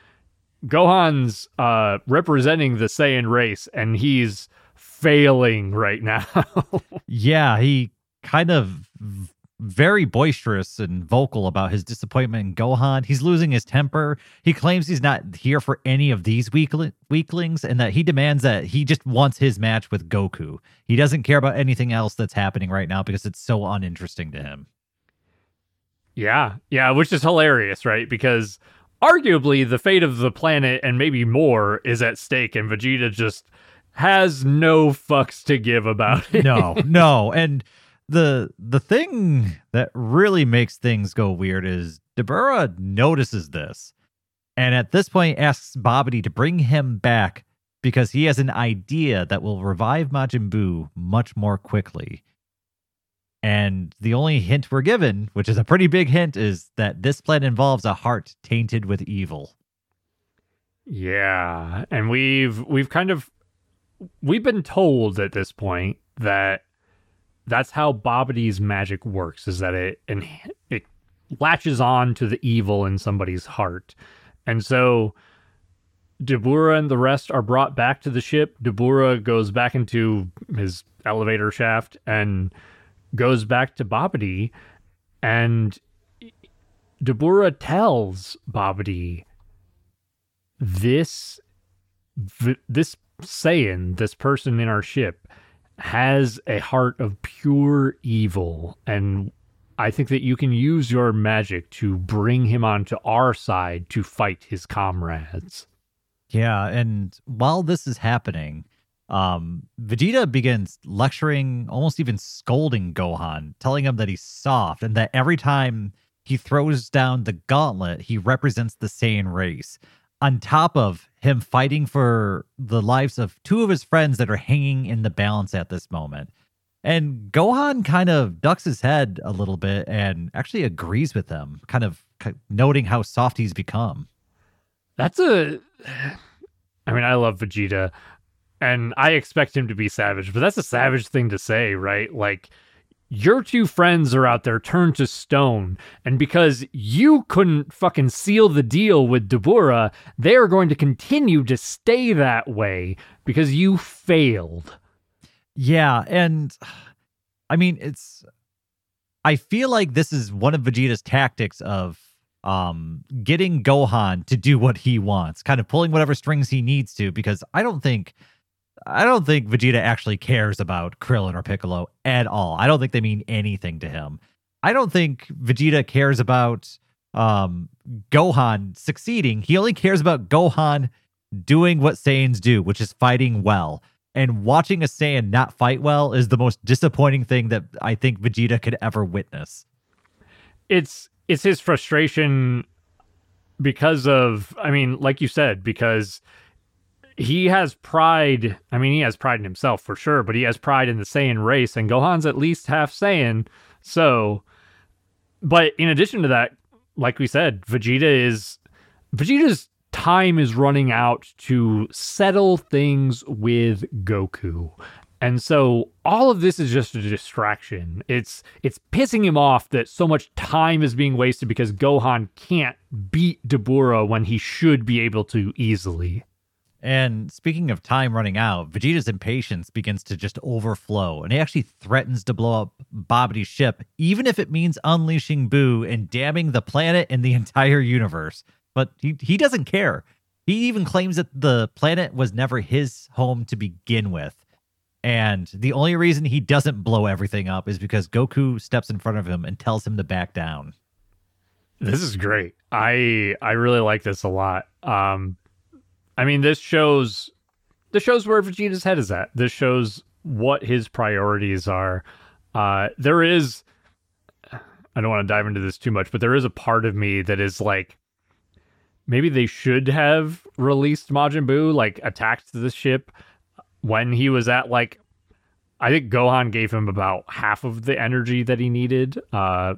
Gohan's uh, representing the Saiyan race and he's failing right now. Yeah, he kind of v- very boisterous and vocal about his disappointment in Gohan. He's losing his temper. He claims he's not here for any of these weakli- weaklings and that he demands that he just wants his match with Goku. He doesn't care about anything else that's happening right now because it's so uninteresting to him. Yeah, yeah, which is hilarious, right? Because arguably the fate of the planet and maybe more is at stake, and Vegeta just has no fucks to give about it. No, no. And the the thing that really makes things go weird is Dabura notices this. And at this point asks Babidi to bring him back because he has an idea that will revive Majin Buu much more quickly. And the only hint we're given, which is a pretty big hint, is that this plan involves a heart tainted with evil. Yeah, and we've we've kind of we've been told at this point that that's how Babidi's magic works, is that it and it latches on to the evil in somebody's heart. And so Dabura and the rest are brought back to the ship. Dabura goes back into his elevator shaft and goes back to Babidi, and Dabura tells Babidi, this this Saiyan, this person in our ship, has a heart of pure evil, and I think that you can use your magic to bring him onto our side to fight his comrades. Yeah, and while this is happening, um, Vegeta begins lecturing, almost even scolding Gohan, telling him that he's soft and that every time he throws down the gauntlet, he represents the Saiyan race. On top of him fighting for the lives of two of his friends that are hanging in the balance at this moment. And Gohan kind of ducks his head a little bit and actually agrees with them, kind of noting how soft he's become. That's a... I mean, I love Vegeta, and I expect him to be savage, but that's a savage thing to say, right? Like, your two friends are out there turned to stone, and because you couldn't fucking seal the deal with Dabura, they are going to continue to stay that way because you failed. Yeah, and I mean, it's... I feel like this is one of Vegeta's tactics of um, getting Gohan to do what he wants, kind of pulling whatever strings he needs to, because I don't think... I don't think Vegeta actually cares about Krillin or Piccolo at all. I don't think they mean anything to him. I don't think Vegeta cares about um, Gohan succeeding. He only cares about Gohan doing what Saiyans do, which is fighting well. And watching a Saiyan not fight well is the most disappointing thing that I think Vegeta could ever witness. It's it's his frustration because of, I mean, like you said, because he has pride. I mean, he has pride in himself for sure, but he has pride in the Saiyan race, and Gohan's at least half Saiyan. So, but in addition to that, like we said, Vegeta is Vegeta's time is running out to settle things with Goku. And so all of this is just a distraction. It's it's pissing him off that so much time is being wasted because Gohan can't beat Dabura when he should be able to easily. And speaking of time running out, Vegeta's impatience begins to just overflow, and he actually threatens to blow up Babidi's ship, even if it means unleashing Buu and damning the planet and the entire universe. But he, he doesn't care. He even claims that the planet was never his home to begin with. And the only reason he doesn't blow everything up is because Goku steps in front of him and tells him to back down. This is great. I I really like this a lot. Um, I mean, this shows this shows where Vegeta's head is at. This shows what his priorities are. Uh, there is, I don't want to dive into this too much, but there is a part of me that is like, maybe they should have released Majin Buu, like attacked the ship when he was at like, I think Gohan gave him about half of the energy that he needed. Uh,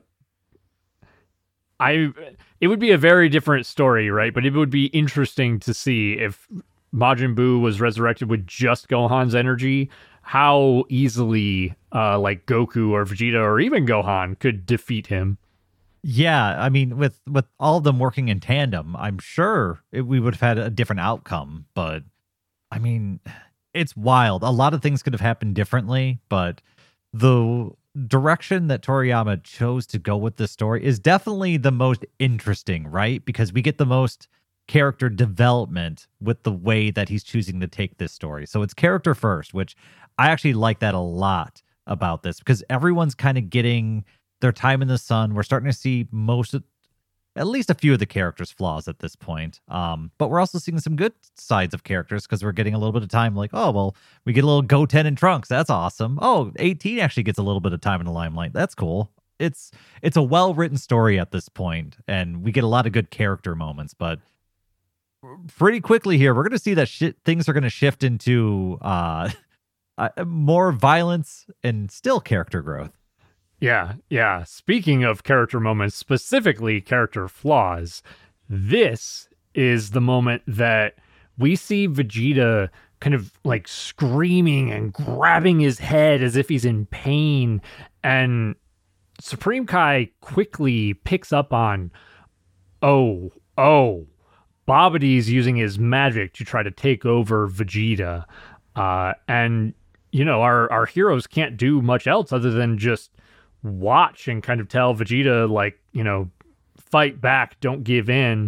I, it would be a very different story, right? But it would be interesting to see if Majin Buu was resurrected with just Gohan's energy, how easily uh, like Goku or Vegeta or even Gohan could defeat him. Yeah, I mean, with, with all of them working in tandem, I'm sure it, we would have had a different outcome. But, I mean, it's wild. A lot of things could have happened differently, but the direction that Toriyama chose to go with this story is definitely the most interesting, right? Because we get the most character development with the way that he's choosing to take this story. So it's character first, which I actually like that a lot about this, because everyone's kind of getting their time in the sun. We're starting to see most of, at least a few of the characters' flaws at this point. Um, but we're also seeing some good sides of characters because we're getting a little bit of time. Like, oh, well, we get a little Goten and Trunks. That's awesome. Oh, eighteen actually gets a little bit of time in the limelight. That's cool. It's it's a well-written story at this point, and we get a lot of good character moments. But pretty quickly here, we're going to see that shit, things are going to shift into uh, uh, more violence and still character growth. Yeah, yeah. Speaking of character moments, specifically character flaws, this is the moment that we see Vegeta kind of like screaming and grabbing his head as if he's in pain. And Supreme Kai quickly picks up on, oh, oh, Babidi's using his magic to try to take over Vegeta. Uh, and, you know, our, our heroes can't do much else other than just watch and kind of tell Vegeta, like, you know, fight back, don't give in.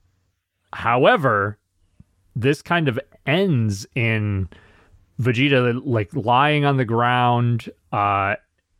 However, this kind of ends in Vegeta like lying on the ground, uh,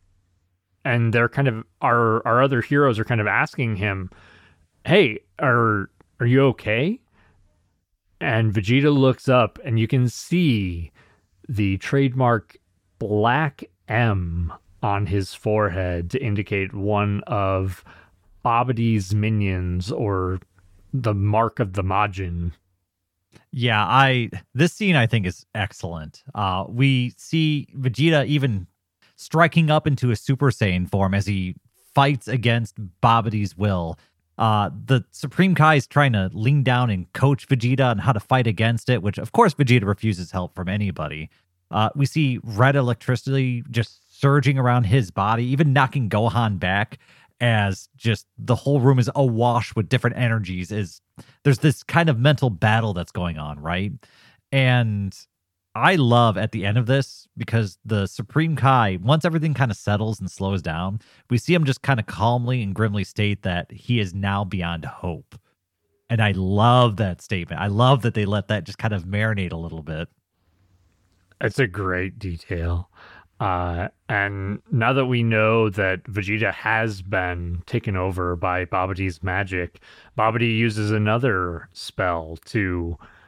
and they're kind of our our other heroes are kind of asking him, "Hey, are are you okay?" And Vegeta looks up, and you can see the trademark black M on his forehead to indicate one of Babidi's minions, or the mark of the Majin. Yeah, I this scene I think is excellent. Uh, we see Vegeta even striking up into a Super Saiyan form as he fights against Babidi's will. Uh, the Supreme Kai is trying to lean down and coach Vegeta on how to fight against it, which of course Vegeta refuses help from anybody. Uh, we see red electricity just surging around his body, even knocking Gohan back, as just the whole room is awash with different energies. Is there's this kind of mental battle that's going on, right? And I love at the end of this, because the Supreme Kai, once everything kind of settles and slows down, we see him just kind of calmly and grimly state that he is now beyond hope. And I love that statement. I love that they let that just kind of marinate a little bit. It's a great detail. Uh, and now that we know that Vegeta has been taken over by Babidi's magic, Babidi uses another spell to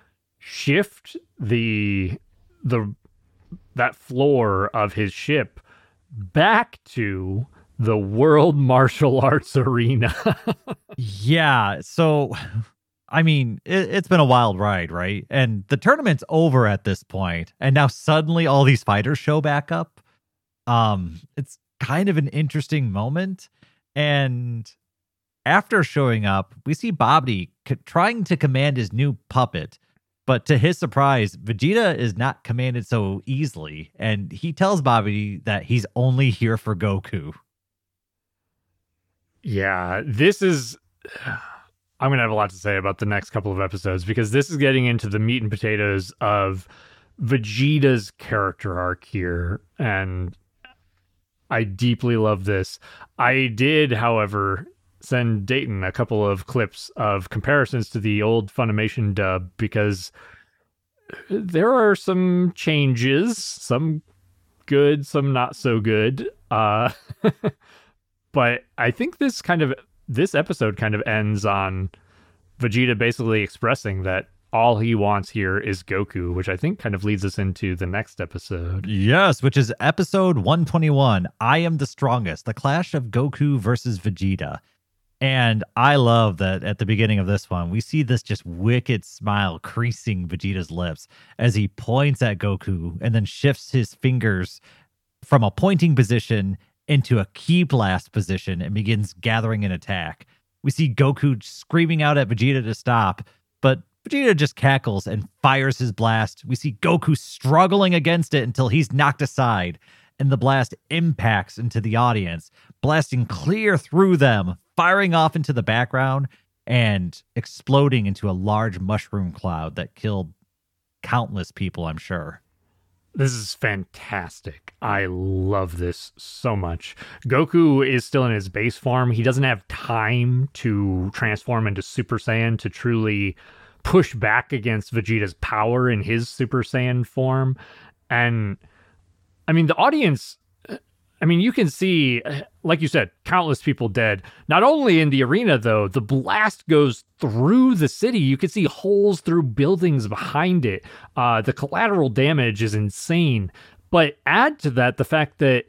shift the the that floor of his ship back to the World Martial Arts Arena. Yeah, so I mean, it, it's been a wild ride, right? And the tournament's over at this point, and now suddenly all these fighters show back up. Um, it's kind of an interesting moment, and after showing up, we see Babidi c- trying to command his new puppet, but to his surprise, Vegeta is not commanded so easily, and he tells Babidi that he's only here for Goku. Yeah, this is... I'm going to have a lot to say about the next couple of episodes, because this is getting into the meat and potatoes of Vegeta's character arc here, and I deeply love this. I did, however, send Dayton a couple of clips of comparisons to the old Funimation dub, because there are some changes, some good, some not so good. Uh, but I think this kind of this episode kind of ends on Vegeta basically expressing that all he wants here is Goku, which I think kind of leads us into the next episode. Yes, which is episode one twenty-one, I Am the Strongest, the clash of Goku versus Vegeta. And I love that at the beginning of this one, we see this just wicked smile creasing Vegeta's lips as he points at Goku and then shifts his fingers from a pointing position into a ki blast position and begins gathering an attack. We see Goku screaming out at Vegeta to stop, but Vegeta just cackles and fires his blast. We see Goku struggling against it until he's knocked aside, and the blast impacts into the audience, blasting clear through them, firing off into the background, and exploding into a large mushroom cloud that killed countless people, I'm sure. This is fantastic. I love this so much. Goku is still in his base form. He doesn't have time to transform into Super Saiyan to truly push back against Vegeta's power in his Super Saiyan form. And I mean, the audience, I mean, you can see, like you said, countless people dead. Not only in the arena, though, the blast goes through the city. You can see holes through buildings behind it. Uh, the collateral damage is insane. But add to that the fact that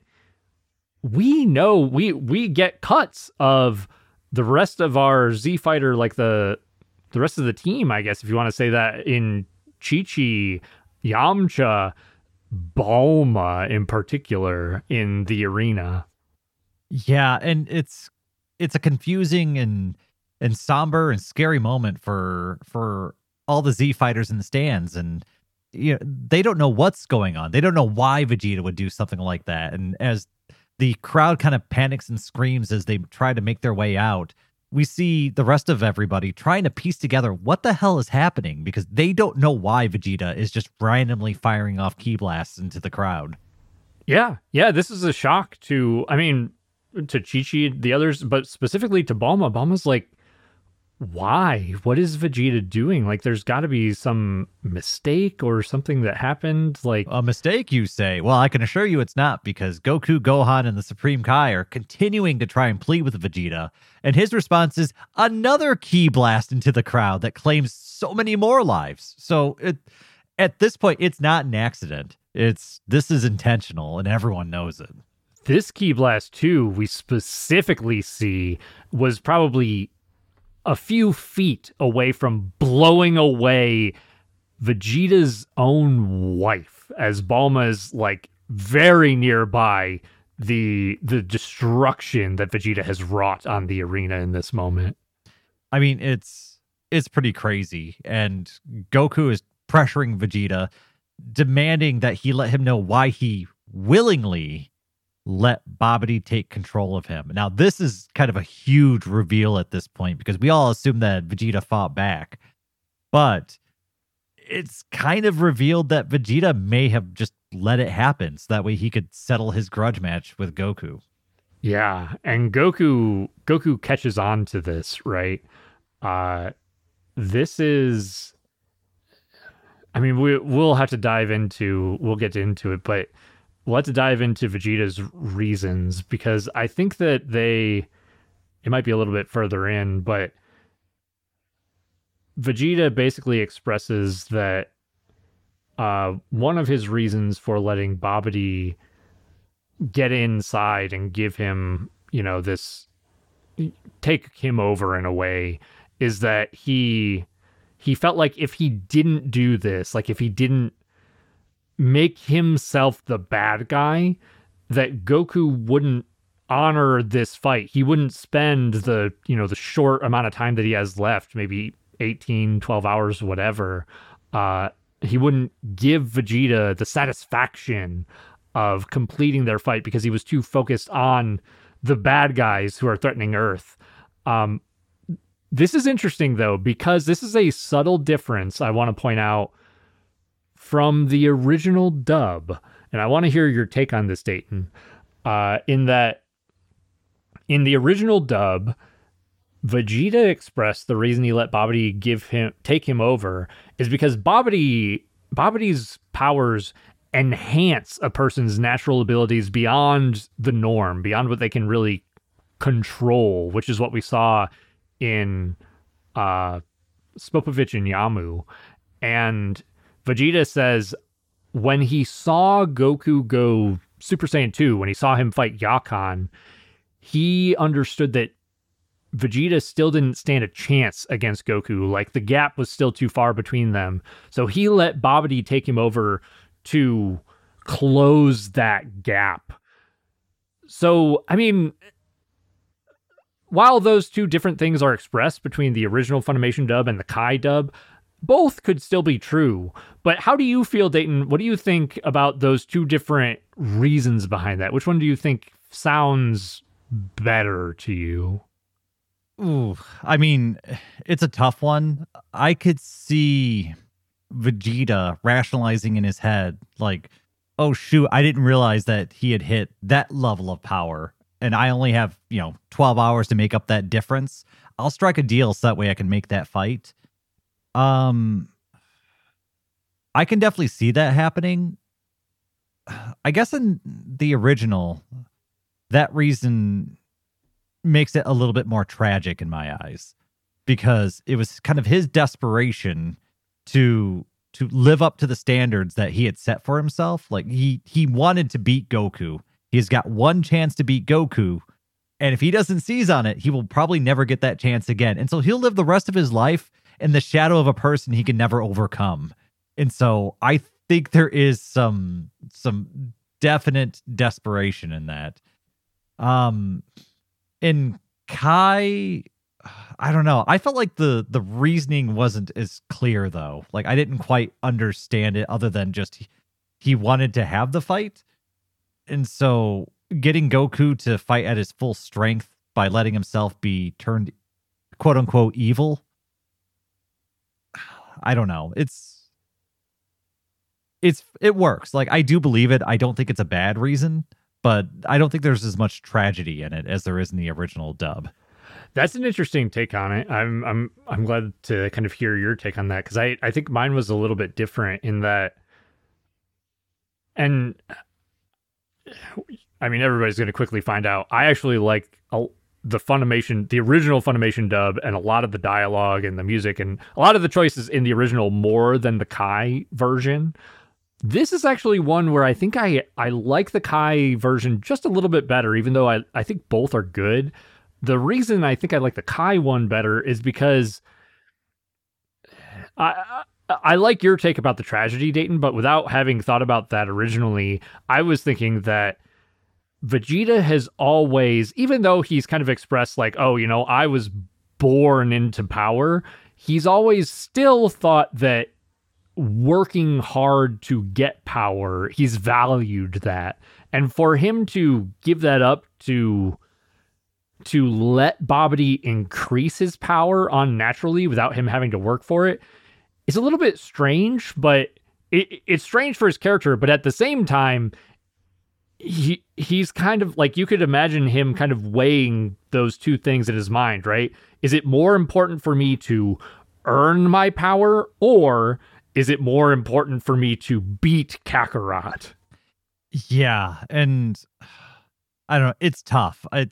we know, we we get cuts of the rest of our Z Fighter, like the the rest of the team, I guess, if you want to say that, in Chi-Chi, Yamcha, Bulma in particular in the arena. Yeah, and it's it's a confusing and and somber and scary moment for for all the Z fighters in the stands, and you know, they don't know what's going on. They don't know why Vegeta would do something like that. And as the crowd kind of panics and screams as they try to make their way out, we see the rest of everybody trying to piece together what the hell is happening, because they don't know why Vegeta is just randomly firing off ki blasts into the crowd. Yeah, yeah, this is a shock to, I mean, to Chi-Chi, the others, but specifically to Bulma. Bulma's like, why? What is Vegeta doing? Like, there's got to be some mistake or something that happened. Like, a mistake, you say? Well, I can assure you it's not, because Goku, Gohan, and the Supreme Kai are continuing to try and plead with Vegeta, and his response is another ki blast into the crowd that claims so many more lives. So it, at this point, it's not an accident. It's this is intentional, and everyone knows it. This ki blast too, we specifically see, was probably a few feet away from blowing away Vegeta's own wife, as Bulma is like very nearby the the destruction that Vegeta has wrought on the arena in this moment. I mean, it's it's pretty crazy, and Goku is pressuring Vegeta, demanding that he let him know why he willingly let Babidi take control of him. Now, this is kind of a huge reveal at this point, because we all assume that Vegeta fought back, but it's kind of revealed that Vegeta may have just let it happen so that way he could settle his grudge match with Goku. Yeah, and Goku Goku catches on to this, right? Uh, this is, I mean, we, we'll have to dive into, we'll get into it, but we'll have to dive into Vegeta's reasons, because I think that they, it might be a little bit further in, but Vegeta basically expresses that uh, one of his reasons for letting Babidi get inside and give him, you know, this, take him over in a way, is that he he felt like if he didn't do this, like if he didn't make himself the bad guy, that Goku wouldn't honor this fight. He wouldn't spend the, you know, the short amount of time that he has left, maybe eighteen, twelve hours, whatever. Uh, he wouldn't give Vegeta the satisfaction of completing their fight because he was too focused on the bad guys who are threatening Earth. Um, this is interesting, though, because this is a subtle difference I want to point out from the original dub. And I want to hear your take on this, Dayton. Uh, in that, in the original dub, Vegeta expressed the reason he let Babidi give him take him over is because Babidi Babidi's powers enhance a person's natural abilities beyond the norm, beyond what they can really control, which is what we saw in uh, Spopovich and Yamu. And Vegeta says when he saw Goku go Super Saiyan two, when he saw him fight Yakan, he understood that Vegeta still didn't stand a chance against Goku. Like, the gap was still too far between them. So he let Babidi take him over to close that gap. So, I mean, while those two different things are expressed between the original Funimation dub and the Kai dub, both could still be true. But how do you feel, Dayton? What do you think about those two different reasons behind that? Which one do you think sounds better to you? Ooh, I mean, it's a tough one. I could see Vegeta rationalizing in his head, like, oh, shoot, I didn't realize that he had hit that level of power, and I only have, you know, twelve hours to make up that difference. I'll strike a deal so that way I can make that fight. Um, I can definitely see that happening. I guess in the original, that reason makes it a little bit more tragic in my eyes, because it was kind of his desperation to to live up to the standards that he had set for himself. Like, he he wanted to beat Goku. He's got one chance to beat Goku, and if he doesn't seize on it, he will probably never get that chance again. And so he'll live the rest of his life in the shadow of a person he can never overcome. And so I think there is some some definite desperation in that. Um In Kai, I don't know. I felt like the the reasoning wasn't as clear, though. Like, I didn't quite understand it, other than just he, he wanted to have the fight. And so getting Goku to fight at his full strength by letting himself be turned, quote unquote, evil, I don't know. It's it's it works. Like, I do believe it. I don't think it's a bad reason, but I don't think there's as much tragedy in it as there is in the original dub. That's an interesting take on it. I'm I'm I'm glad to kind of hear your take on that, because I, I think mine was a little bit different in that, and I mean, everybody's going to quickly find out, I actually like a, the Funimation, the original Funimation dub, and a lot of the dialogue and the music and a lot of the choices in the original more than the Kai version. This is actually one where I think I, I like the Kai version just a little bit better, even though I, I think both are good. The reason I think I like the Kai one better is because I, I, I like your take about the tragedy, Dayton, but without having thought about that originally, I was thinking that Vegeta has always, even though he's kind of expressed like, oh, you know, I was born into power, he's always still thought that working hard to get power, he's valued that. And for him to give that up to to let Babidi increase his power unnaturally without him having to work for it is a little bit strange, but it, it's strange for his character. But at the same time, he he's kind of like, you could imagine him kind of weighing those two things in his mind, right? Is it more important for me to earn my power, or is it more important for me to beat Kakarot? Yeah, and I don't know. It's tough. It's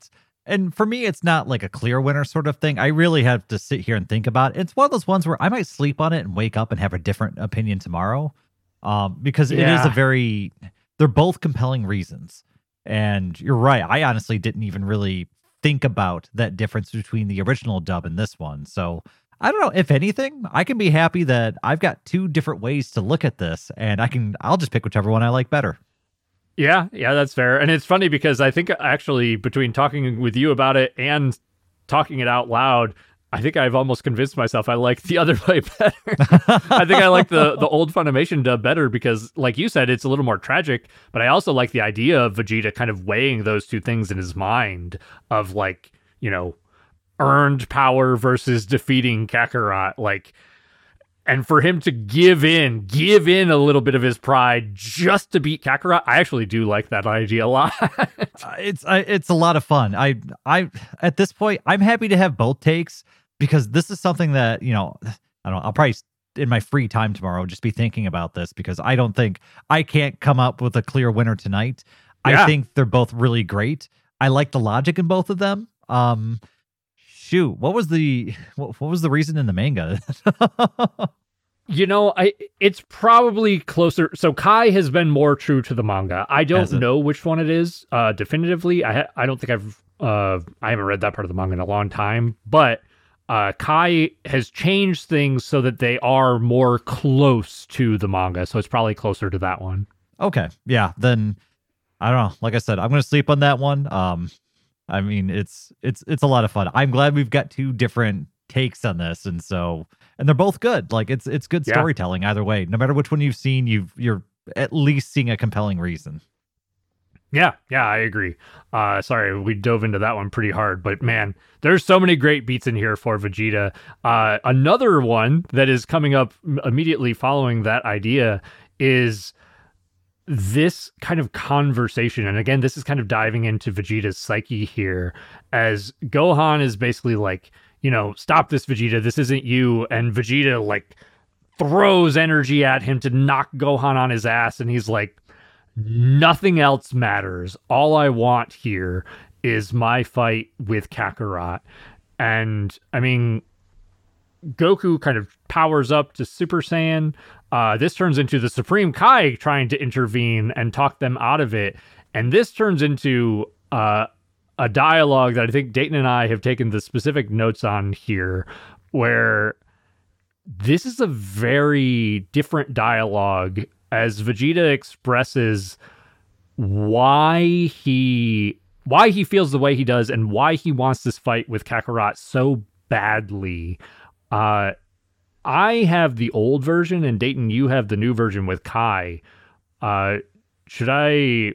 And for me, it's not like a clear winner sort of thing. I really have to sit here and think about it. It's one of those ones where I might sleep on it and wake up and have a different opinion tomorrow. Um, because it is a Yeah. very, they're both compelling reasons. And you're right. I honestly didn't even really think about that difference between the original dub and this one. So I don't know. If anything, I can be happy that I've got two different ways to look at this, and I can, I'll just pick whichever one I like better. Yeah, yeah, that's fair. And it's funny because I think actually between talking with you about it and talking it out loud, I think I've almost convinced myself I like the other way better. I think I like the the old Funimation dub better because, like you said, it's a little more tragic, but I also like the idea of Vegeta kind of weighing those two things in his mind of, like, you know, earned power versus defeating Kakarot. Like, and for him to give in, give in a little bit of his pride just to beat Kakarot, I actually do like that idea a lot. Uh, it's I, it's a lot of fun. I I at this point, I'm happy to have both takes because this is something that, you know, I don't know, I'll probably in my free time tomorrow just be thinking about this because I don't think I can't come up with a clear winner tonight. Yeah. I think they're both really great. I like the logic in both of them. Um, shoot, what was the what, what was the reason in the manga? You know, I it's probably closer. So Kai has been more true to the manga. I don't Has it? know which one it is uh, definitively. I ha- I don't think I've uh, I haven't read that part of the manga in a long time. But uh, Kai has changed things so that they are more close to the manga. So it's probably closer to that one. Okay, yeah, then I don't know. Like I said, I'm gonna sleep on that one. Um, I mean, it's it's it's a lot of fun. I'm glad we've got two different takes on this, and so and they're both good. Like it's it's good Yeah. storytelling either way. No matter which one you've seen, you've you're at least seeing a compelling reason. Yeah, yeah, I agree. Uh, sorry, we dove into that one pretty hard, but man, there's so many great beats in here for Vegeta. Uh, another one that is coming up m- immediately following that idea is this kind of conversation. And again, this is kind of diving into Vegeta's psyche here, as Gohan is basically like, you know, stop this, Vegeta, this isn't you. And Vegeta like throws energy at him to knock Gohan on his ass, and he's like, nothing else matters. All I want here is my fight with Kakarot. And I mean, Goku kind of powers up to Super Saiyan. Uh, this turns into the Supreme Kai trying to intervene and talk them out of it. And this turns into uh, a dialogue that I think Dayton and I have taken the specific notes on here, where this is a very different dialogue as Vegeta expresses why he why he feels the way he does and why he wants this fight with Kakarot so badly. Uh, I have the old version, and Dayton, you have the new version with Kai. Uh, should I?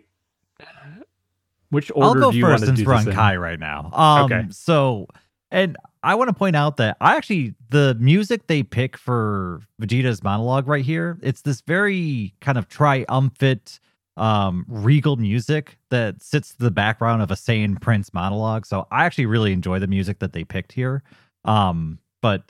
Which I'll order go do you want first to since do we're this on in? Kai right now. Um, Okay. So, and I want to point out that I actually the music they pick for Vegeta's monologue right here, it's this very kind of triumphant, um, regal music that sits to the background of a Saiyan Prince monologue. So I actually really enjoy the music that they picked here. Um, but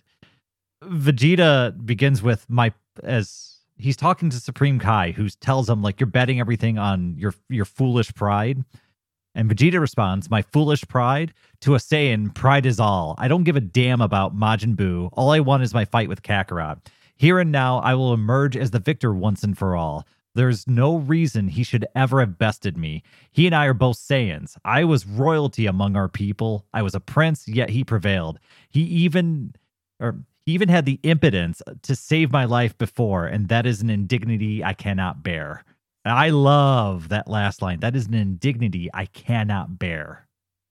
Vegeta begins with my as he's talking to Supreme Kai, who tells him like you're betting everything on your your foolish pride. And Vegeta responds, my foolish pride? To a Saiyan, pride is all. I don't give a damn about Majin Buu. All I want is my fight with Kakarot. Here and now, I will emerge as the victor once and for all. There's no reason he should ever have bested me. He and I are both Saiyans. I was royalty among our people. I was a prince, yet he prevailed. He even, or he even had the impotence to save my life before, and that is an indignity I cannot bear. I love that last line. That is an indignity I cannot bear.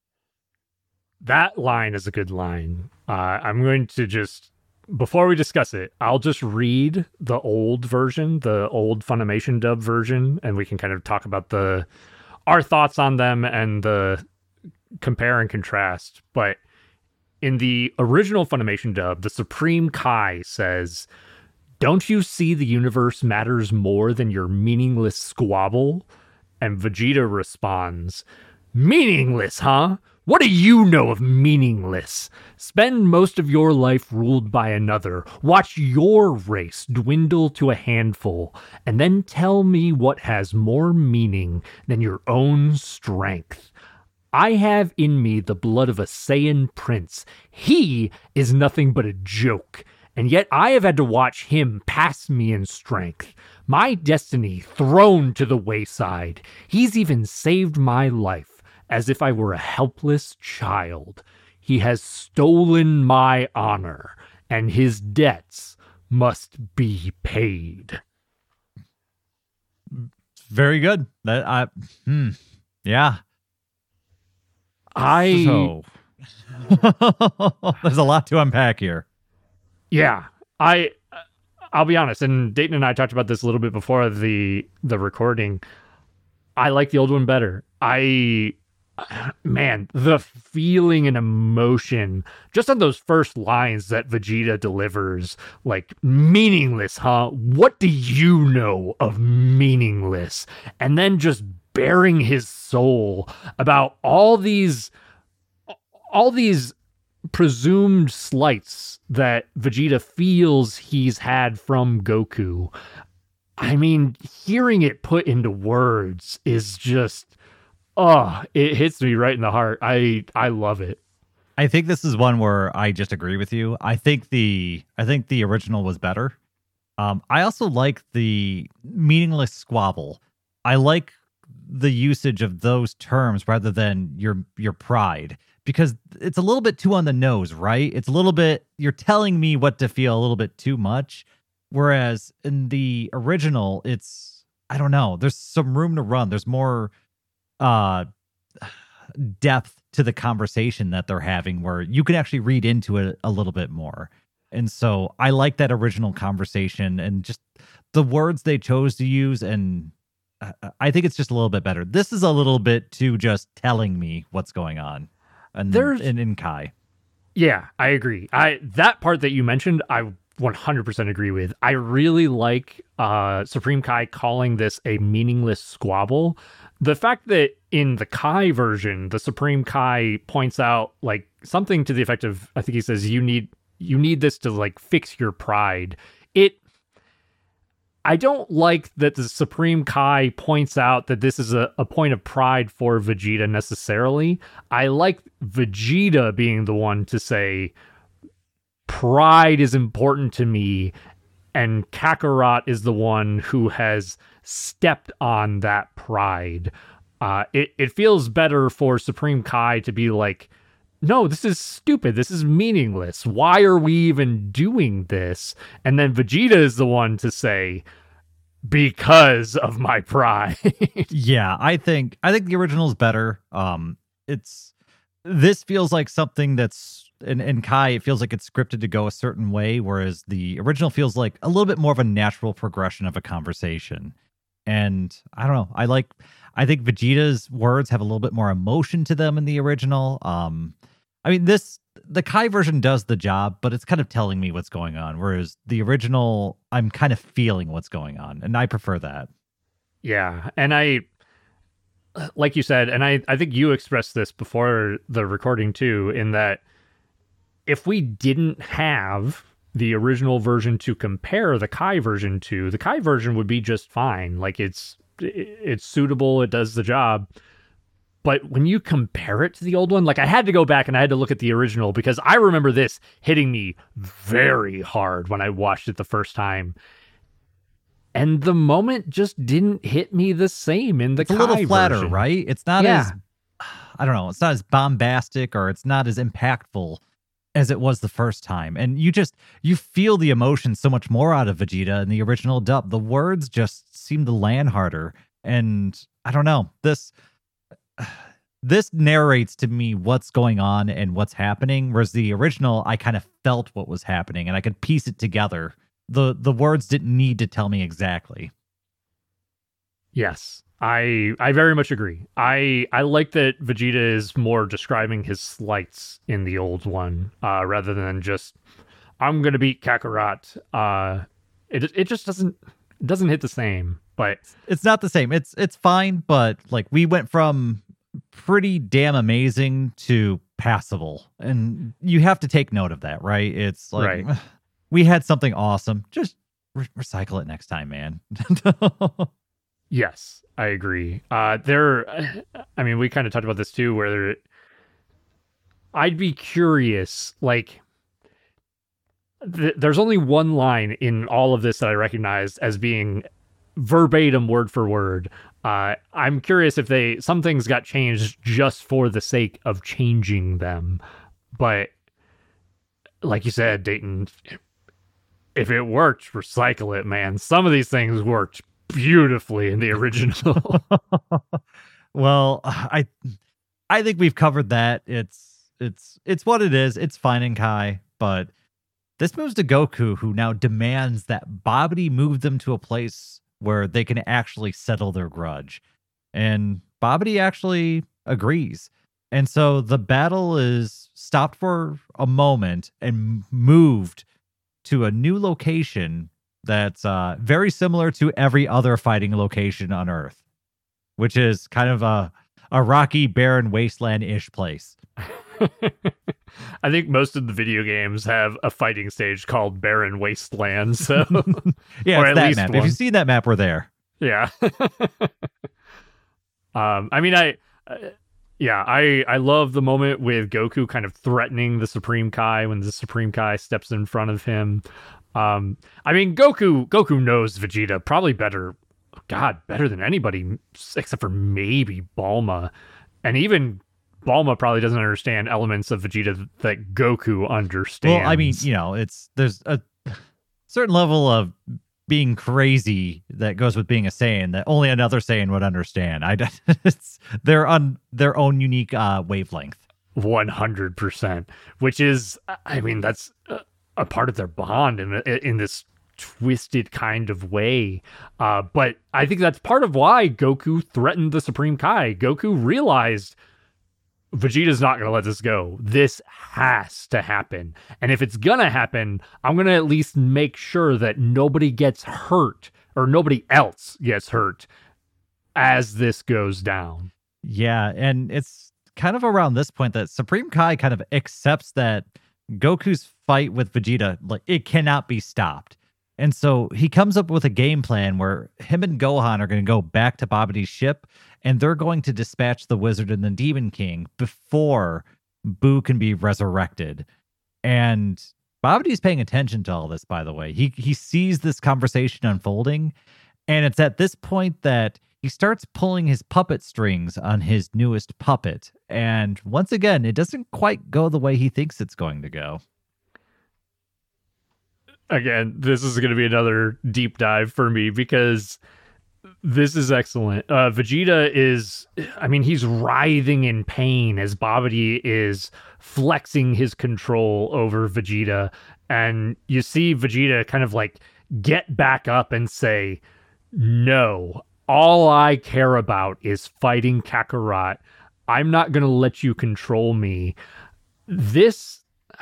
That line is a good line. Uh, I'm going to just, before we discuss it, I'll just read the old version, the old Funimation dub version, and we can kind of talk about the our thoughts on them and the compare and contrast. But in the original Funimation dub, the Supreme Kai says, don't you see the universe matters more than your meaningless squabble? And Vegeta responds, meaningless, huh? What do you know of meaningless? Spend most of your life ruled by another. Watch your race dwindle to a handful, and then tell me what has more meaning than your own strength. I have in me the blood of a Saiyan prince. He is nothing but a joke, and yet I have had to watch him pass me in strength. My destiny thrown to the wayside. He's even saved my life, as if I were a helpless child. He has stolen my honor, and his debts must be paid. Very good. That I, hmm, yeah. I. So, there's a lot to unpack here. Yeah, I. I'll be honest, and Dayton and I talked about this a little bit before the the recording. I like the old one better. I. Man, the feeling and emotion just on those first lines that Vegeta delivers, like, meaningless, huh? What do you know of meaningless? And then just bearing his soul about all these, all these presumed slights that Vegeta feels he's had from Goku. I mean, hearing it put into words is just, oh, it hits me right in the heart. I I love it. I think this is one where I just agree with you. I think the I think the original was better. Um, I also like the meaningless squabble. I like the usage of those terms rather than your your pride, because it's a little bit too on the nose, right? It's a little bit, you're telling me what to feel a little bit too much. Whereas in the original, it's, I don't know, there's some room to run. There's more uh depth to the conversation that they're having where you can actually read into it a little bit more. And so I like that original conversation and just the words they chose to use, and uh, I think it's just a little bit better. This is a little bit too just telling me what's going on. And there's in, in Kai. Yeah, I agree. I that part that you mentioned, I one hundred percent agree with. I really like uh Supreme Kai calling this a meaningless squabble. The fact that in the Kai version, the Supreme Kai points out like something to the effect of, I think he says, you need you need this to like fix your pride. It I don't like that the Supreme Kai points out that this is a, a point of pride for Vegeta necessarily. I like Vegeta being the one to say, pride is important to me, and Kakarot is the one who has stepped on that pride. Uh, it, it feels better for Supreme Kai to be like, no, this is stupid. This is meaningless. Why are we even doing this? And then Vegeta is the one to say, because of my pride. Yeah, I think I think the original is better. Um, it's this feels like something that's in, in Kai, it feels like it's scripted to go a certain way, whereas the original feels like a little bit more of a natural progression of a conversation. And I don't know. I like I think Vegeta's words have a little bit more emotion to them in the original. Um, I mean, this the Kai version does the job, but it's kind of telling me what's going on. Whereas the original, I'm kind of feeling what's going on, and I prefer that. Yeah, and I, like you said, and I, I think you expressed this before the recording too, in that if we didn't have the original version to compare the Kai version to, the Kai version would be just fine. Like it's it's suitable, it does the job. But when you compare it to the old one, like I had to go back and I had to look at the original because I remember this hitting me very hard when I watched it the first time. And the moment just didn't hit me the same in the It's Kai a little flatter, version. right? It's not Yeah. as, I don't know, it's not as bombastic or it's not as impactful as it was the first time. And you just, you feel the emotion so much more out of Vegeta in the original dub. The words just seem to land harder. And I don't know, this... this narrates to me what's going on and what's happening, whereas the original, I kind of felt what was happening and I could piece it together. The the words didn't need to tell me exactly. Yes, I I very much agree. I I like that Vegeta is more describing his slights in the old one, uh, rather than just I'm gonna beat Kakarot. Uh, it it just doesn't it doesn't hit the same. But it's not the same. It's it's fine, but like we went from pretty damn amazing to passable, and you have to take note of that, right? It's like right. we had something awesome. Just re- recycle it next time, man. Yes, I agree. Uh, there, I mean, we kind of talked about this too, where there, I'd be curious, like, th- there's only one line in all of this that I recognized as being verbatim, word for word. Uh, I'm curious if they, some things got changed just for the sake of changing them. But like you said, Dayton, if it worked, recycle it, man. Some of these things worked beautifully in the original. Well, I I think we've covered that. It's it's it's what it is. It's fine in Kai, but this moves to Goku, who now demands that Babidi move them to a place where they can actually settle their grudge. And Babidi actually agrees. And so the battle is stopped for a moment and moved to a new location that's uh, very similar to every other fighting location on Earth, which is kind of a, a rocky, barren, wasteland-ish place. I think most of the video games have a fighting stage called Barren Wasteland. So, yeah, or it's at that least map. one. If you've seen that map, we're there. Yeah. um, I mean, I, uh, yeah, I, I love the moment with Goku kind of threatening the Supreme Kai when the Supreme Kai steps in front of him. Um, I mean, Goku, Goku knows Vegeta probably better. God, better than anybody except for maybe Bulma, and even Bulma probably doesn't understand elements of Vegeta that Goku understands. Well, I mean, you know, it's there's a certain level of being crazy that goes with being a Saiyan that only another Saiyan would understand. I it's they're on their own unique uh, wavelength. one hundred percent, which is, I mean, that's a, a part of their bond in in this twisted kind of way. Uh, but I think that's part of why Goku threatened the Supreme Kai. Goku realized Vegeta's not going to let this go. This has to happen. And if it's going to happen, I'm going to at least make sure that nobody gets hurt or nobody else gets hurt as this goes down. Yeah, and it's kind of around this point that Supreme Kai kind of accepts that Goku's fight with Vegeta, like, it cannot be stopped. And so he comes up with a game plan where him and Gohan are going to go back to Babidi's ship, and they're going to dispatch the Wizard and the Demon King before Buu can be resurrected. And Babidi's paying attention to all this, by the way. He he sees this conversation unfolding, and it's at this point that he starts pulling his puppet strings on his newest puppet. And once again, it doesn't quite go the way he thinks it's going to go. Again, this is going to be another deep dive for me because this is excellent. Uh, Vegeta is, I mean, he's writhing in pain as Babidi is flexing his control over Vegeta. And you see Vegeta kind of like get back up and say, no, all I care about is fighting Kakarot. I'm not going to let you control me. This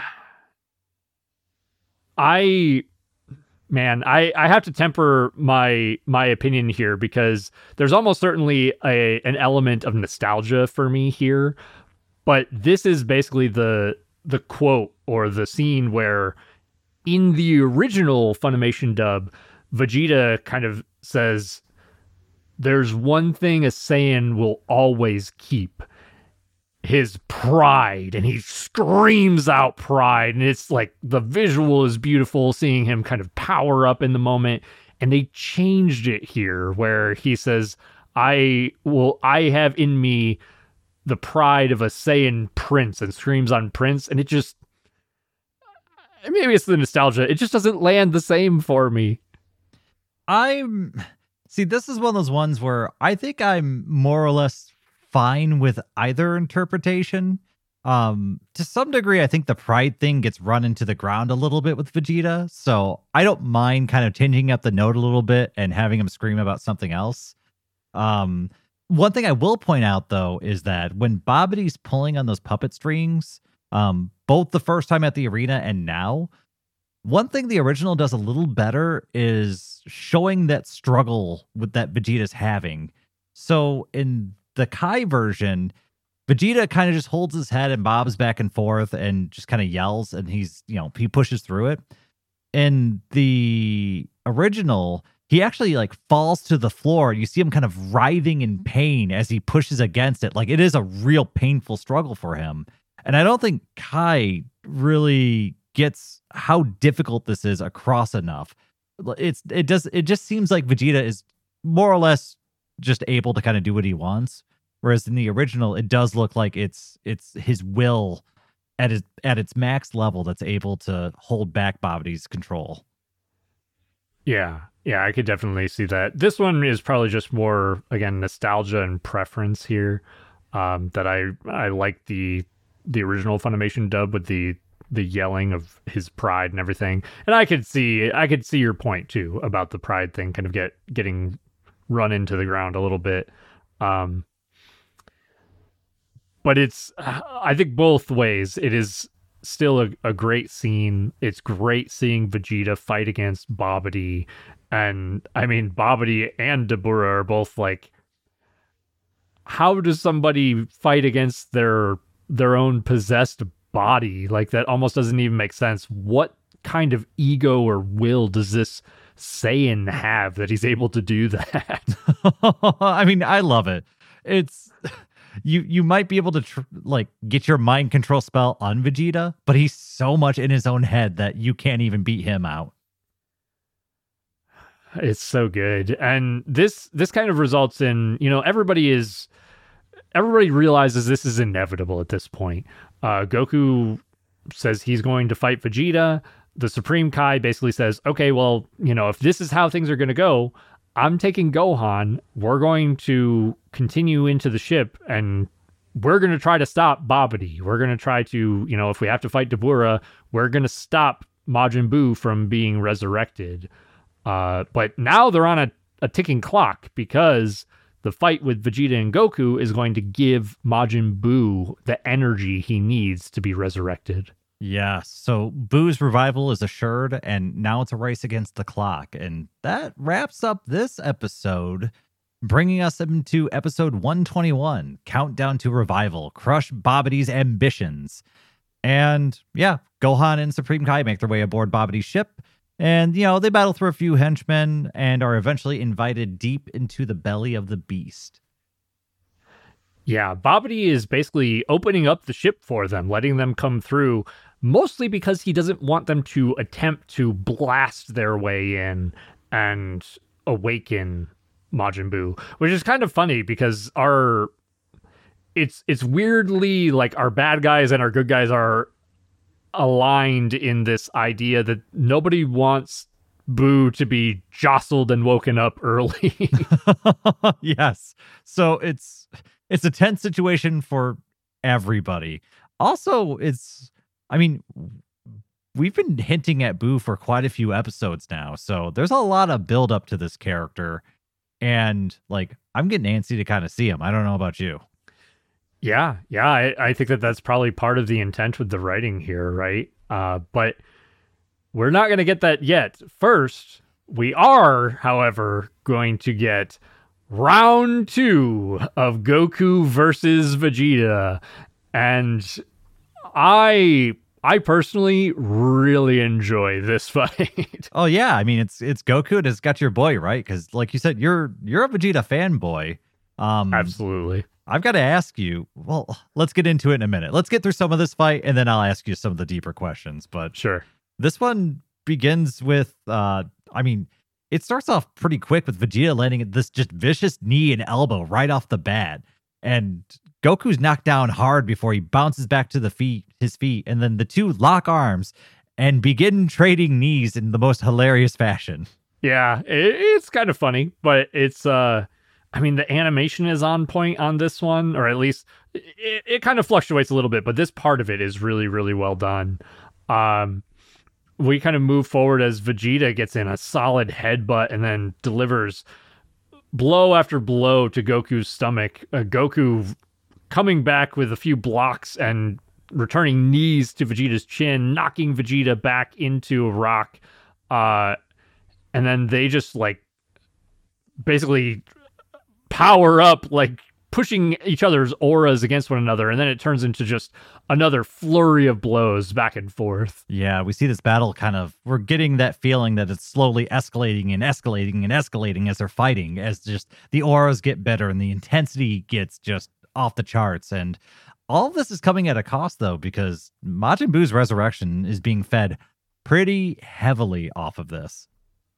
I, man, I, I have to temper my my opinion here because there's almost certainly a an element of nostalgia for me here, but this is basically the the quote or the scene where in the original Funimation dub, Vegeta kind of says, "There's one thing a Saiyan will always keep." His pride, and he screams out pride, and it's like the visual is beautiful, seeing him kind of power up in the moment. And they changed it here where he says, I will I have in me the pride of a Saiyan prince, and screams on prince. And it just, maybe it's the nostalgia, it just doesn't land the same for me. I'm see this is one of those ones where I think I'm more or less fine with either interpretation. Um, to some degree, I think the pride thing gets run into the ground a little bit with Vegeta, so I don't mind kind of changing up the note a little bit and having him scream about something else. Um, one thing I will point out, though, is that when Babidi's pulling on those puppet strings, um, both the first time at the arena and now, one thing the original does a little better is showing that struggle with that Vegeta's having. So in the Kai version, Vegeta kind of just holds his head and bobs back and forth and just kind of yells, and he's, you know, he pushes through it. In the original, he actually like falls to the floor. You see him kind of writhing in pain as he pushes against it. Like it is a real painful struggle for him. And I don't think Kai really gets how difficult this is across enough. It's it does it just seems like Vegeta is more or less just able to kind of do what he wants. Whereas in the original, it does look like it's it's his will at his at its max level that's able to hold back Babidi's control. Yeah, yeah, I could definitely see that. This one is probably just more, again, nostalgia and preference here. Um, that I I like the the original Funimation dub with the the yelling of his pride and everything. And I could see I could see your point too about the pride thing kind of get getting run into the ground a little bit. Um, but it's I think both ways it is still a, a great scene. It's great seeing Vegeta fight against Babidi. And I mean, Babidi and Dabura are both like, how does somebody fight against their their own possessed body? Like, that almost doesn't even make sense. What kind of ego or will does this Saiyan have that he's able to do that? I mean, I love it. It's you you might be able to tr- like get your mind control spell on Vegeta, but he's so much in his own head that you can't even beat him out. It's so good. And this this kind of results in, you know, everybody is everybody realizes this is inevitable at this point. Uh, Goku says he's going to fight Vegeta. The Supreme Kai basically says, okay, well, you know, if this is how things are going to go, I'm taking Gohan. We're going to continue into the ship and we're going to try to stop Babidi. We're going to try to, you know, if we have to fight Dabura, we're going to stop Majin Buu from being resurrected. Uh, but now they're on a, a ticking clock because the fight with Vegeta and Goku is going to give Majin Buu the energy he needs to be resurrected. Yeah, so Boo's revival is assured, and now it's a race against the clock. And that wraps up this episode, bringing us into episode one twenty-one, Countdown to Revival, Crush Babidi's Ambitions. And yeah, Gohan and Supreme Kai make their way aboard Babidi's ship, and, you know, they battle through a few henchmen and are eventually invited deep into the belly of the beast. Yeah, Babidi is basically opening up the ship for them, letting them come through, mostly because he doesn't want them to attempt to blast their way in and awaken Majin Buu, which is kind of funny because our it's it's weirdly like our bad guys and our good guys are aligned in this idea that nobody wants Buu to be jostled and woken up early. Yes. So it's it's a tense situation for everybody. Also, it's I mean, we've been hinting at Buu for quite a few episodes now, so there's a lot of build up to this character, and like I'm getting antsy to kind of see him. I don't know about you. Yeah, yeah, I, I think that that's probably part of the intent with the writing here, right? Uh, but we're not going to get that yet. First, we are, however, going to get round two of Goku versus Vegeta, and I I personally really enjoy this fight. Oh yeah, I mean it's it's Goku and it's got your boy, right? Because like you said, you're you're a Vegeta fanboy. Um, Absolutely. I've got to ask you. Well, let's get into it in a minute. Let's get through some of this fight, and then I'll ask you some of the deeper questions. But sure, this one begins with, uh, I mean, it starts off pretty quick with Vegeta landing this just vicious knee and elbow right off the bat, and Goku's knocked down hard before he bounces back to the feet, his feet, and then the two lock arms and begin trading knees in the most hilarious fashion. Yeah, it, it's kind of funny, but it's, uh, I mean, the animation is on point on this one, or at least it, it kind of fluctuates a little bit, but this part of it is really, really well done. Um, we kind of move forward as Vegeta gets in a solid headbutt and then delivers blow after blow to Goku's stomach. Uh, Goku coming back with a few blocks and returning knees to Vegeta's chin, knocking Vegeta back into a rock. Uh, and then they just like basically power up like pushing each other's auras against one another, and then it turns into just another flurry of blows back and forth. Yeah, we see this battle kind of, we're getting that feeling that it's slowly escalating and escalating and escalating as they're fighting, as just the auras get better and the intensity gets just off the charts. And all of this is coming at a cost, though, because Majin Buu's resurrection is being fed pretty heavily off of this.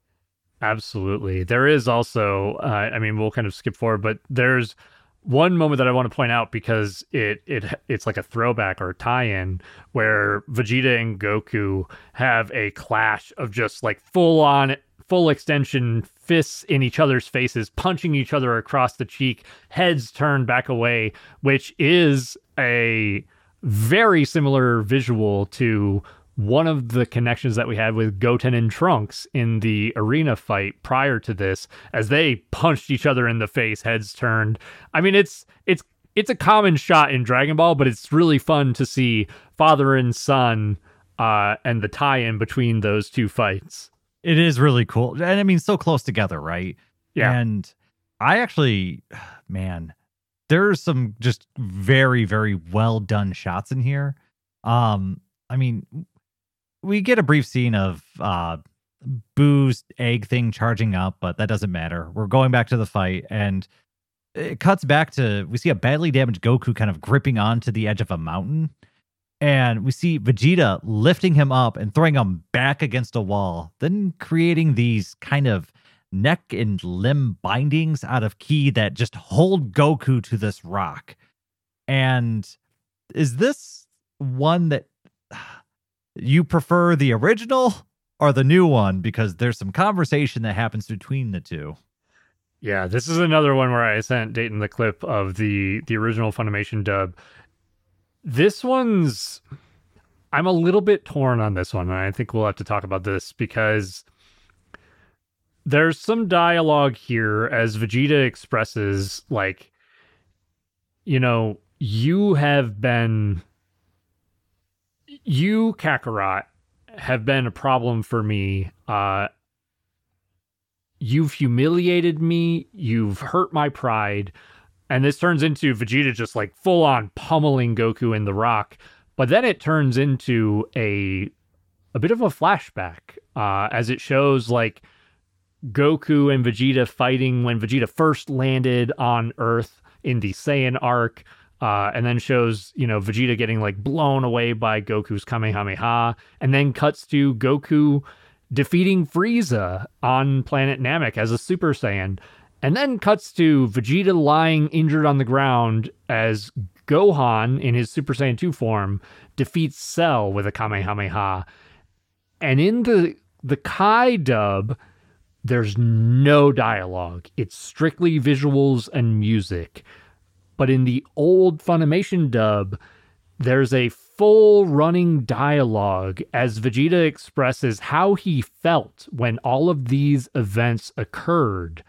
Absolutely. There is also, uh, I mean, we'll kind of skip forward, but there's one moment that I want to point out because it it it's like a throwback or a tie-in where Vegeta and Goku have a clash of just like full on full extension fists in each other's faces, punching each other across the cheek, heads turned back away, which is a very similar visual to one of the connections that we had with Goten and Trunks in the arena fight prior to this, as they punched each other in the face, heads turned. I mean, it's it's it's a common shot in Dragon Ball, but it's really fun to see father and son uh, and the tie-in between those two fights. It is really cool. And I mean, so close together, right? Yeah. And I actually, man, there's some just very, very well done shots in here. Um, I mean, we get a brief scene of uh, Buu's egg thing charging up, but that doesn't matter. We're going back to the fight, and it cuts back to, we see a badly damaged Goku kind of gripping onto the edge of a mountain. And we see Vegeta lifting him up and throwing him back against a wall, then creating these kind of neck and limb bindings out of ki that just hold Goku to this rock. And is this one that you prefer, the original or the new one? Because there's some conversation that happens between the two. Yeah, this is another one where I sent Dayton the clip of the the original Funimation dub. This one's, I'm a little bit torn on this one, and I think we'll have to talk about this because there's some dialogue here as Vegeta expresses, like, you know, you have been, you, Kakarot, have been a problem for me. Uh, you've humiliated me. You've hurt my pride. And this turns into Vegeta just like full on pummeling Goku in the rock. But then it turns into a a bit of a flashback uh, as it shows like Goku and Vegeta fighting when Vegeta first landed on Earth in the Saiyan arc. Uh, and then shows, you know, Vegeta getting like blown away by Goku's Kamehameha. And then cuts to Goku defeating Frieza on planet Namek as a Super Saiyan. And then cuts to Vegeta lying injured on the ground as Gohan, in his Super Saiyan two form, defeats Cell with a Kamehameha. And in the the Kai dub, there's no dialogue. It's strictly visuals and music. But in the old Funimation dub, there's a full running dialogue as Vegeta expresses how he felt when all of these events occurred.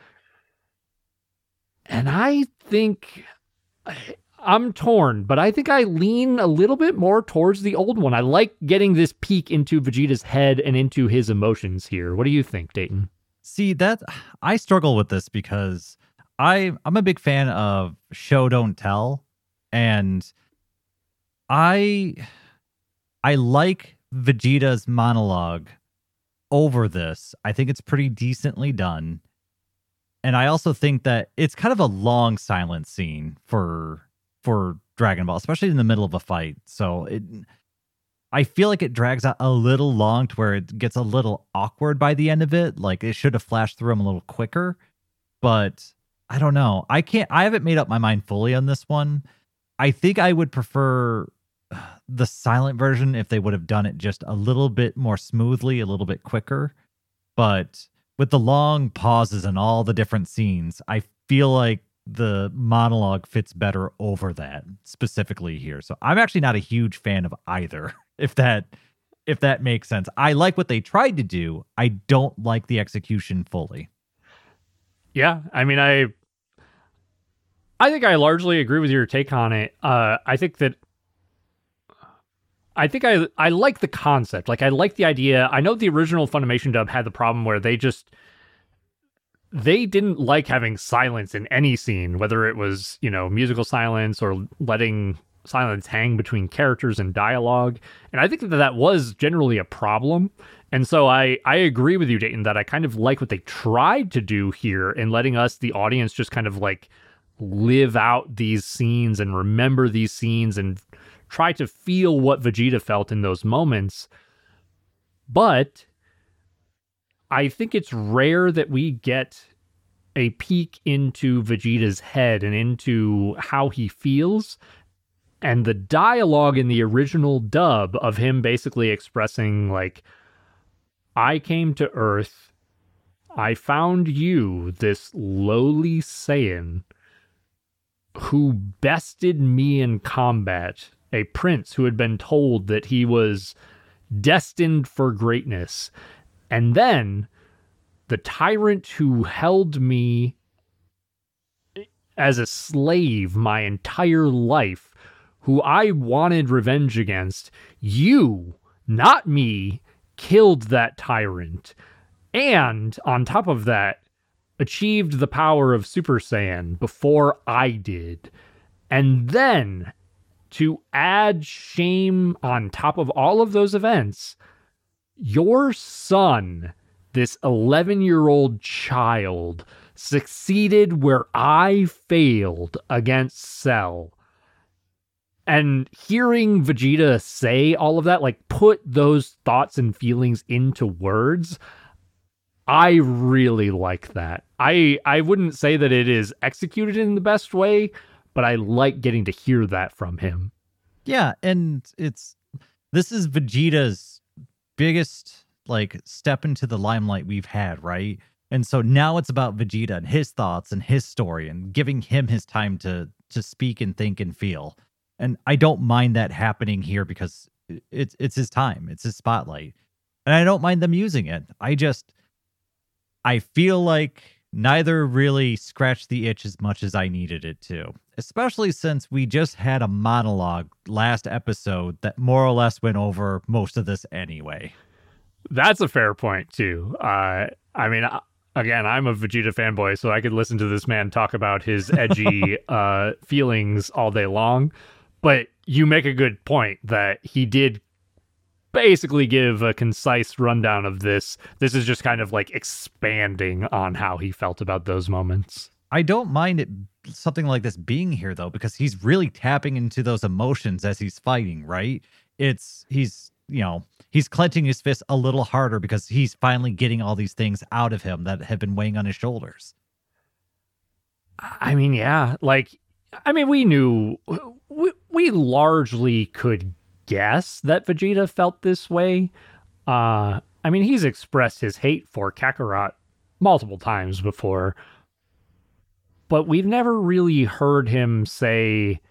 And I think I'm torn, but I think I lean a little bit more towards the old one. I like getting this peek into Vegeta's head and into his emotions here. What do you think, Dayton? See, that I struggle with this because I I'm a big fan of show don't tell, and I I like Vegeta's monologue over this. I think it's pretty decently done. And I also think that it's kind of a long silent scene for for Dragon Ball, especially in the middle of a fight. So it, I feel like it drags out a little long to where it gets a little awkward by the end of it. Like it should have flashed through him a little quicker. But I don't know. I can't. I haven't made up my mind fully on this one. I think I would prefer the silent version if they would have done it just a little bit more smoothly, a little bit quicker. But with the long pauses and all the different scenes, I feel like the monologue fits better over that specifically here. So I'm actually not a huge fan of either, if that if that makes sense. I like what they tried to do. I don't like the execution fully. Yeah, I mean, I I think I largely agree with your take on it. Uh, I think that I think I I like the concept. Like I like the idea. I know the original Funimation dub had the problem where they just they didn't like having silence in any scene, whether it was, you know, musical silence or letting silence hang between characters and dialogue. And I think that that was generally a problem. And so I, I agree with you, Dayton, that I kind of like what they tried to do here in letting us, the audience, just kind of like live out these scenes and remember these scenes and try to feel what Vegeta felt in those moments. But I think it's rare that we get a peek into Vegeta's head and into how he feels. And the dialogue in the original dub of him basically expressing like, I came to Earth, I found you, this lowly Saiyan, who bested me in combat, a prince who had been told that he was destined for greatness. And then the tyrant who held me as a slave my entire life, who I wanted revenge against, you, not me, killed that tyrant. And on top of that, achieved the power of Super Saiyan before I did. And then, to add shame on top of all of those events, your son, this eleven-year-old child, succeeded where I failed against Cell. And hearing Vegeta say all of that, like put those thoughts and feelings into words, I really like that. I I wouldn't say that it is executed in the best way, but I like getting to hear that from him. Yeah, and it's this is Vegeta's biggest like step into the limelight we've had, right? And so now it's about Vegeta and his thoughts and his story and giving him his time to to speak and think and feel. And I don't mind that happening here because it's it's his time, it's his spotlight. And I don't mind them using it. I just I feel like neither really scratched the itch as much as I needed it to, especially since we just had a monologue last episode that more or less went over most of this anyway. That's a fair point, too. Uh, I mean, again, I'm a Vegeta fanboy, so I could listen to this man talk about his edgy uh, feelings all day long. But you make a good point that he did basically give a concise rundown of this. This is just kind of like expanding on how he felt about those moments. I don't mind it something like this being here though, because he's really tapping into those emotions as he's fighting, right? It's he's, you know, he's clenching his fist a little harder because he's finally getting all these things out of him that have been weighing on his shoulders. I mean, yeah, like, I mean, we knew, we, we largely could guess that Vegeta felt this way. Uh, I mean, he's expressed his hate for Kakarot multiple times before, but we've never really heard him say,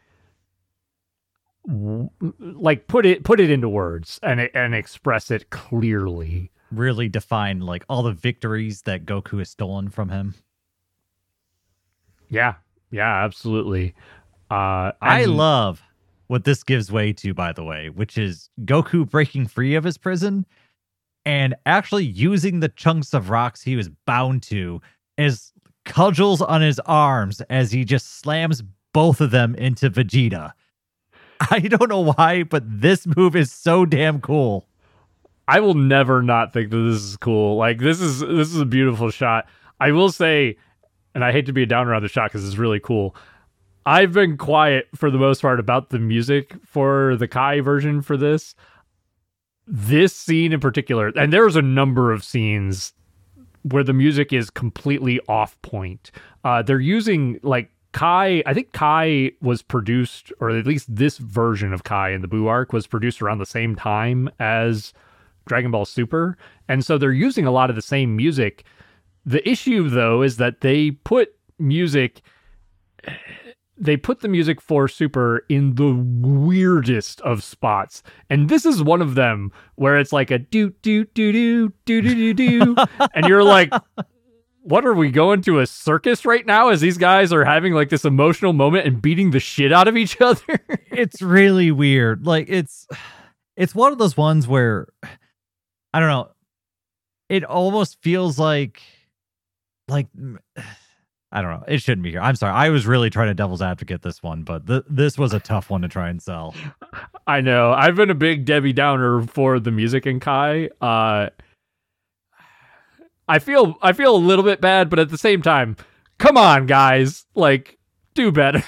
like, put it put it into words and and express it clearly. Really define like all the victories that Goku has stolen from him. Yeah, yeah, absolutely. Uh, I love what this gives way to, by the way, which is Goku breaking free of his prison and actually using the chunks of rocks he was bound to as cudgels on his arms as he just slams both of them into Vegeta. I don't know why, but this move is so damn cool. I will never not think that this is cool. Like, this is this is a beautiful shot. I will say, and I hate to be a downer on the shot because it's really cool, I've been quiet for the most part about the music for the Kai version for this. This scene in particular, and there's a number of scenes where the music is completely off point. Uh, they're using, like, Kai, I think Kai was produced, or at least this version of Kai in the Buu arc was produced around the same time as Dragon Ball Super. And so they're using a lot of the same music. The issue, though, is that they put music... They put the music for Super in the weirdest of spots. And this is one of them where it's like a do do do do do do do do. And you're like, what, are we going to a circus right now as these guys are having like this emotional moment and beating the shit out of each other? It's really weird. Like it's it's one of those ones where I don't know. It almost feels like like, I don't know. It shouldn't be here. I'm sorry. I was really trying to devil's advocate this one, but th- this was a tough one to try and sell. I know. I've been a big Debbie Downer for the music in Kai. Uh, I feel I feel a little bit bad, but at the same time, come on, guys. Like, do better.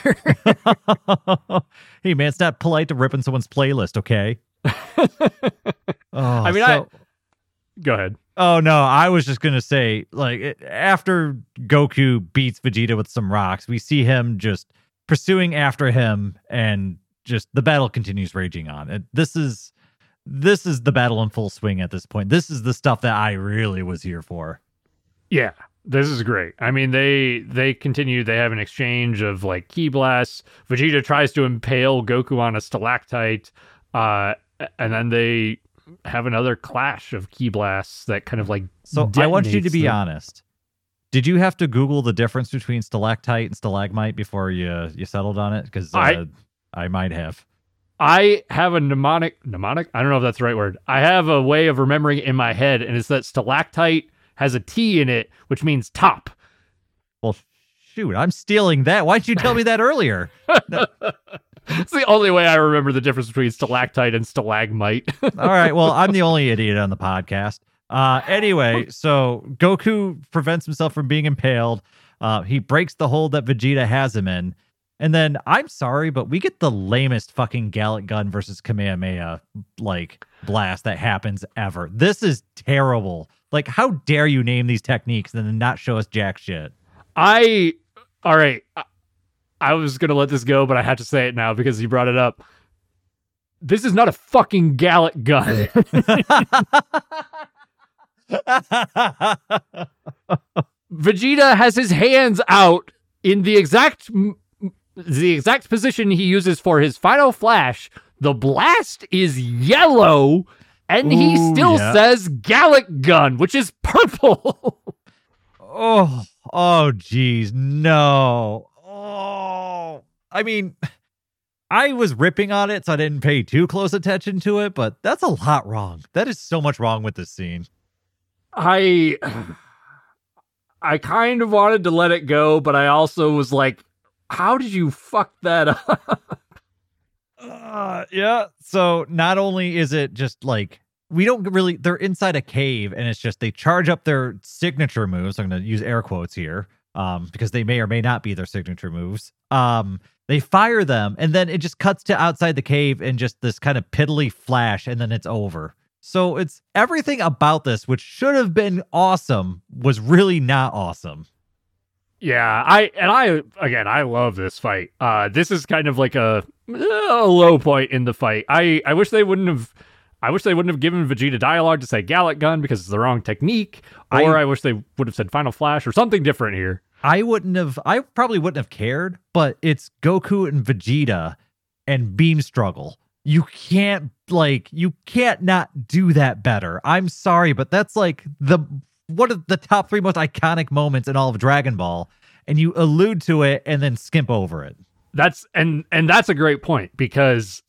Hey, man, it's not polite to rip in someone's playlist, okay? oh, I mean, so, I... Go ahead. Oh, no, I was just going to say, like, it, after Goku beats Vegeta with some rocks, we see him just pursuing after him, and just the battle continues raging on. It, this is this is the battle in full swing at this point. This is the stuff that I really was here for. Yeah, this is great. I mean, they they continue. They have an exchange of, like, ki blasts. Vegeta tries to impale Goku on a stalactite, uh, and then they have another clash of ki blasts that kind of like so I want you to be them. honest. Did you have to Google the difference between stalactite and stalagmite before you you settled on it? Because uh, I, I might have. I have a mnemonic mnemonic. I don't know if that's the right word. I have a way of remembering it in my head, and it's that stalactite has a T in it, which means top. Well, shoot, I'm stealing that. Why didn't you tell me that earlier? No. It's the only way I remember the difference between stalactite and stalagmite. All right. Well, I'm the only idiot on the podcast. Uh, anyway, so Goku prevents himself from being impaled. Uh, he breaks the hold that Vegeta has him in. And then, I'm sorry, but we get the lamest fucking Gallic Gun versus Kamehameha, like, blast that happens ever. This is terrible. Like, how dare you name these techniques and then not show us jack shit? I... All right. I was going to let this go, but I had to say it now because you brought it up. This is not a fucking Gallic Gun. Vegeta has his hands out in the exact the exact position he uses for his final flash. The blast is yellow, and Ooh, he still yeah. says Gallic Gun, which is purple. oh, oh, geez, no. Oh, I mean, I was ripping on it, so I didn't pay too close attention to it, but that's a lot wrong. That is so much wrong with this scene. I, I kind of wanted to let it go, but I also was like, how did you fuck that up? uh, yeah. So not only is it just like, we don't really, they're inside a cave, and it's just, they charge up their signature moves. I'm going to use air quotes here. Um, because they may or may not be their signature moves. Um, they fire them, and then it just cuts to outside the cave and just this kind of piddly flash, and then it's over. So it's everything about this, which should have been awesome, was really not awesome. Yeah, I and I again, I love this fight. Uh, this is kind of like a, a low point in the fight. I, I wish they wouldn't have. I wish they wouldn't have given Vegeta dialogue to say Gallic Gun because it's the wrong technique, or I, I wish they would have said Final Flash or something different here. I wouldn't have, I probably wouldn't have cared, but it's Goku and Vegeta and Beam Struggle. You can't, like, you can't not do that better. I'm sorry, but that's like the, one of the top three most iconic moments in all of Dragon Ball, and you allude to it and then skimp over it. That's, and, and that's a great point, because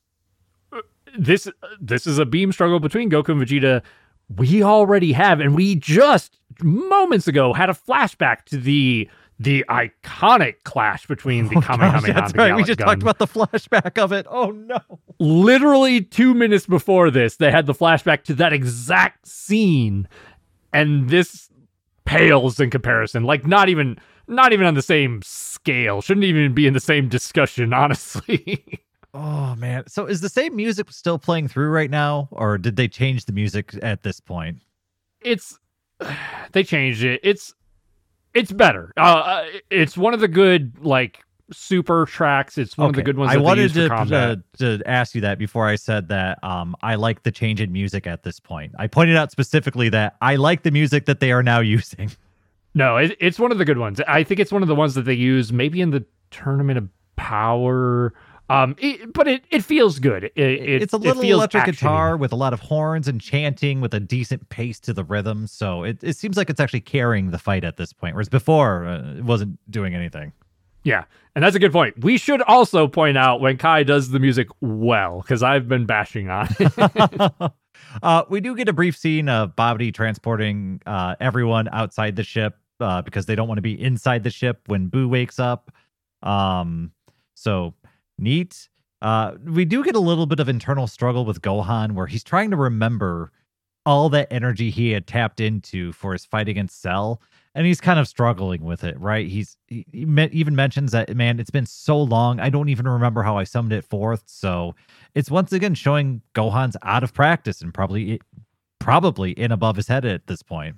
This this is a beam struggle between Goku and Vegeta we already have, and we just moments ago had a flashback to the the iconic clash between the oh, Kamehameha gosh, that's and the right. Gallic We just Gun. talked about the flashback of it. Oh no. Literally two minutes before this, they had the flashback to that exact scene, and this pales in comparison. Like, not even not even on the same scale. Shouldn't even be in the same discussion, honestly. Oh, man. So is the same music still playing through right now, or did they change the music at this point? It's, they changed it. It's, it's better. Uh, it's one of the good, like, super tracks. It's one okay. of the good ones I that wanted they use to, for combat. to, to ask you that before I said that um, I like the change in music at this point. I pointed out specifically that I like the music that they are now using. No, it, it's one of the good ones. I think it's one of the ones that they use maybe in the Tournament of Power. Um, it, but it, it feels good. It, it, it's a little it feels electric action-y. guitar with a lot of horns and chanting with a decent pace to the rhythm. So it, it seems like it's actually carrying the fight at this point, whereas before uh, it wasn't doing anything. Yeah, and that's a good point. We should also point out when Kai does the music well, because I've been bashing on it. uh, we do get a brief scene of Babidi transporting uh, everyone outside the ship uh, because they don't want to be inside the ship when Boo wakes up. Um, so neat. Uh, we do get a little bit of internal struggle with Gohan where he's trying to remember all that energy he had tapped into for his fight against Cell, and he's kind of struggling with it, right? He's he, he me- even mentions that, man, it's been so long, I don't even remember how I summoned it forth. So it's once again showing Gohan's out of practice and probably probably in above his head at this point.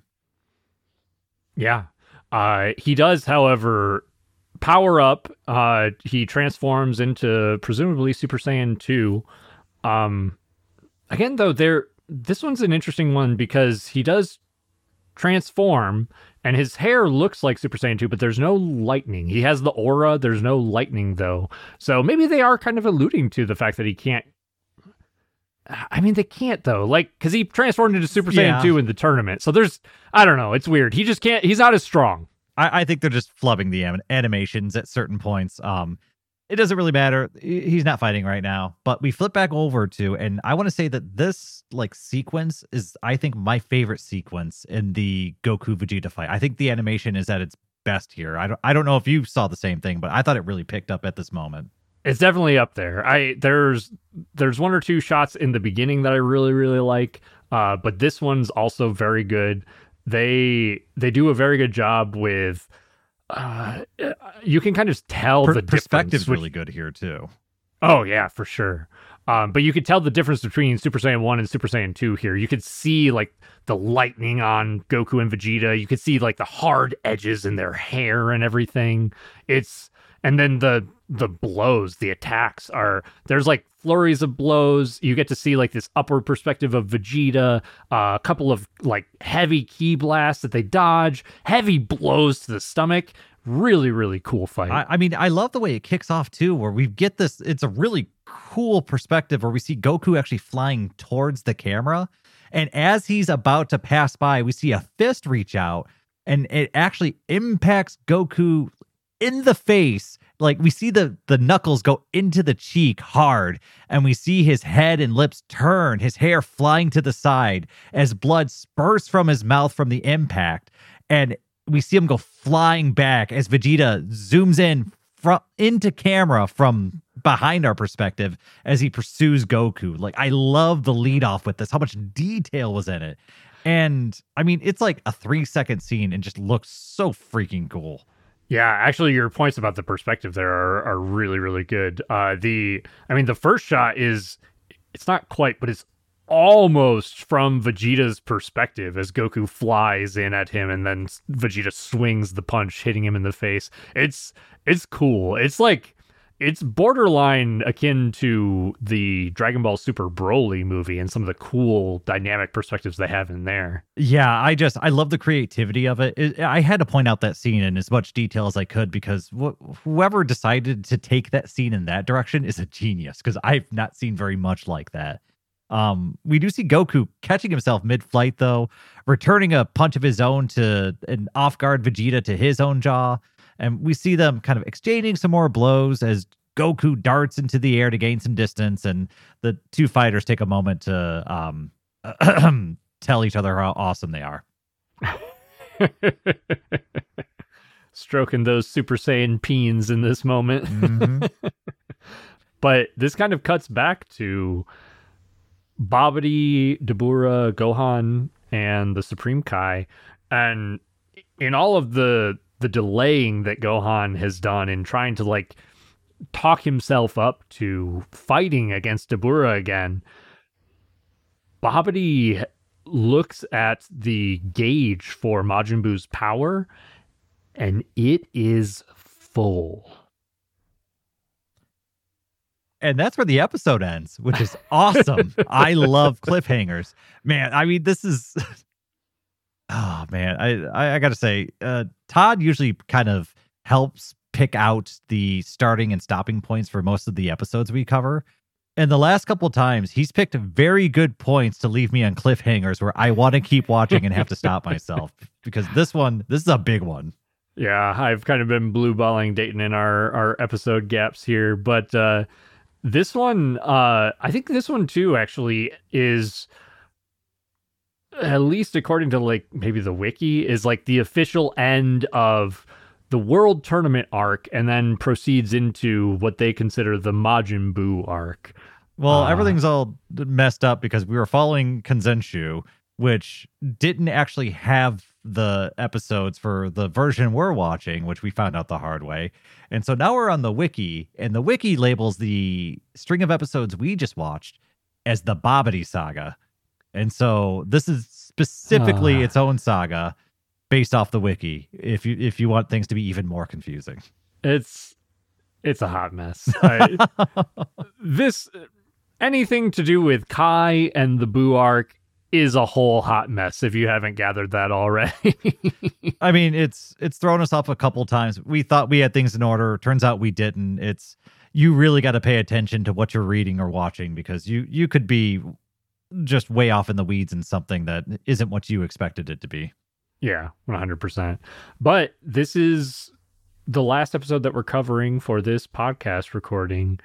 Yeah. Uh, he does, however, power up. Uh, he transforms into presumably Super Saiyan two. Um, again, though, there this one's an interesting one because he does transform and his hair looks like Super Saiyan two, but there's no lightning. He has the aura. There's no lightning, though. So maybe they are kind of alluding to the fact that he can't. I mean, they can't, though. Like, because he transformed into Super Saiyan yeah. two in the tournament. So there's, I don't know. It's weird. He just can't, he's not as strong. I, I think they're just flubbing the anim- animations at certain points. Um, It doesn't really matter. He's not fighting right now. But we flip back over to, and I want to say that this like sequence is, I think, my favorite sequence in the Goku Vegeta fight. I think the animation is at its best here. I don't, I don't know if you saw the same thing, but I thought it really picked up at this moment. It's definitely up there. I there's there's one or two shots in the beginning that I really really like, uh, but this one's also very good. They they do a very good job with. Uh, you can kind of tell per- the perspective's which, really good here too. Oh yeah, for sure. Um, but you could tell the difference between Super Saiyan one and Super Saiyan two here. You could see like the lightning on Goku and Vegeta. You could see like the hard edges in their hair and everything. It's and then the the blows, the attacks are there's like flurries of blows. You get to see like this upward perspective of Vegeta, uh, a couple of like heavy ki blasts that they dodge, heavy blows to the stomach. Really, really cool fight. I, I mean, I love the way it kicks off too, where we get this. It's a really cool perspective where we see Goku actually flying towards the camera. And as he's about to pass by, we see a fist reach out and it actually impacts Goku in the face. Like we see the the knuckles go into the cheek hard, and we see his head and lips turn, his hair flying to the side as blood spurts from his mouth from the impact. And we see him go flying back as Vegeta zooms in from into camera from behind our perspective as he pursues Goku. Like, I love the lead off with this, how much detail was in it. And I mean, it's like a three second scene and just looks so freaking cool. Yeah, actually, your points about the perspective there are, are really, really good. Uh, the, I mean, the first shot is, it's not quite, but it's almost from Vegeta's perspective as Goku flies in at him and then Vegeta swings the punch, hitting him in the face. It's, it's cool. It's like, it's borderline akin to the Dragon Ball Super Broly movie and some of the cool dynamic perspectives they have in there. Yeah, I just, I love the creativity of it. it I had to point out that scene in as much detail as I could because wh- whoever decided to take that scene in that direction is a genius because I've not seen very much like that. Um, we do see Goku catching himself mid-flight, though, returning a punch of his own to an off-guard Vegeta to his own jaw. And we see them kind of exchanging some more blows as Goku darts into the air to gain some distance. And the two fighters take a moment to um, tell each other how awesome they are. Stroking those Super Saiyan peens in this moment. Mm-hmm. But this kind of cuts back to Babidi, Dabura, Gohan, and the Supreme Kai. And in all of the the delaying that Gohan has done in trying to like talk himself up to fighting against Dabura again, Babidi looks at the gauge for Majin Buu's power and it is full. And that's where the episode ends, which is awesome. I love cliffhangers. Man, I mean, this is... Oh, man, I, I, I got to say, uh, Todd usually kind of helps pick out the starting and stopping points for most of the episodes we cover. And the last couple of times, he's picked very good points to leave me on cliffhangers where I want to keep watching and have to stop myself. Because this one, this is a big one. Yeah, I've kind of been blue balling Dayton in our, our episode gaps here. But uh, this one, uh, I think this one too, actually, is... at least according to like maybe the wiki, is like the official end of the World Tournament arc, and then proceeds into what they consider the Majin Buu arc. Well, uh, everything's all messed up because we were following Kenzenshu, which didn't actually have the episodes for the version we're watching, which we found out the hard way. And so now we're on the wiki, and the wiki labels the string of episodes we just watched as the Babidi Saga. And so this is specifically uh, its own saga based off the wiki, if you if you want things to be even more confusing. It's it's a hot mess. I, this anything to do with Kai and the Buu arc is a whole hot mess, if you haven't gathered that already. I mean, it's it's thrown us off a couple times. We thought we had things in order. Turns out we didn't. It's you really got to pay attention to what you're reading or watching, because you you could be just way off in the weeds in something that isn't what you expected it to be. Yeah, one hundred percent. But this is the last episode that we're covering for this podcast recording.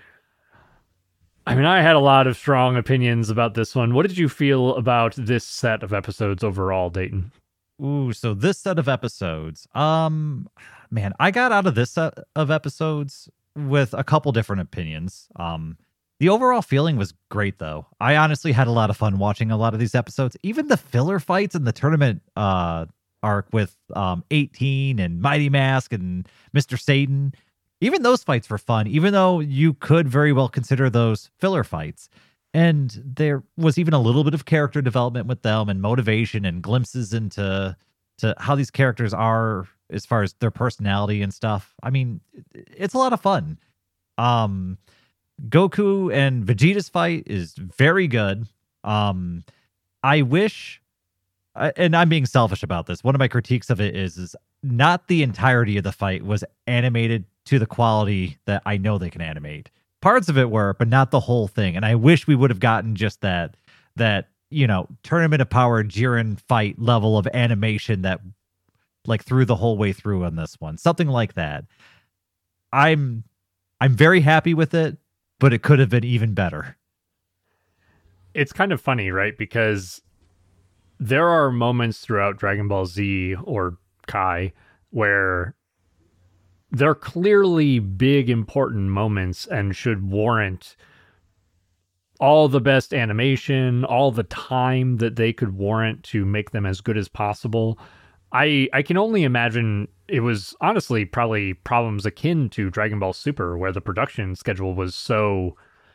I mean, I had a lot of strong opinions about this one. What did you feel about this set of episodes overall, Dayton? Ooh, so this set of episodes, um, man, I got out of this set of episodes with a couple different opinions. Um, the overall feeling was great, though. I honestly had a lot of fun watching a lot of these episodes. Even the filler fights in the tournament uh, arc with um, eighteen and Mighty Mask and Mister Satan, even those fights were fun, even though you could very well consider those filler fights. And there was even a little bit of character development with them and motivation and glimpses into to how these characters are as far as their personality and stuff. I mean, it's a lot of fun. Um, Goku and Vegeta's fight is very good. Um, I wish, and I'm being selfish about this, one of my critiques of it is, is not the entirety of the fight was animated to the quality that I know they can animate. Parts of it were, but not the whole thing. And I wish we would have gotten just that, that, you know, Tournament of Power Jiren fight level of animation that like through the whole way through on this one, something like that. I'm, I'm very happy with it, but it could have been even better. It's kind of funny, right? Because there are moments throughout Dragon Ball Z or Kai where they're clearly big, important moments and should warrant all the best animation, all the time that they could warrant to make them as good as possible. I I can only imagine it was honestly probably problems akin to Dragon Ball Super, where the production schedule was so...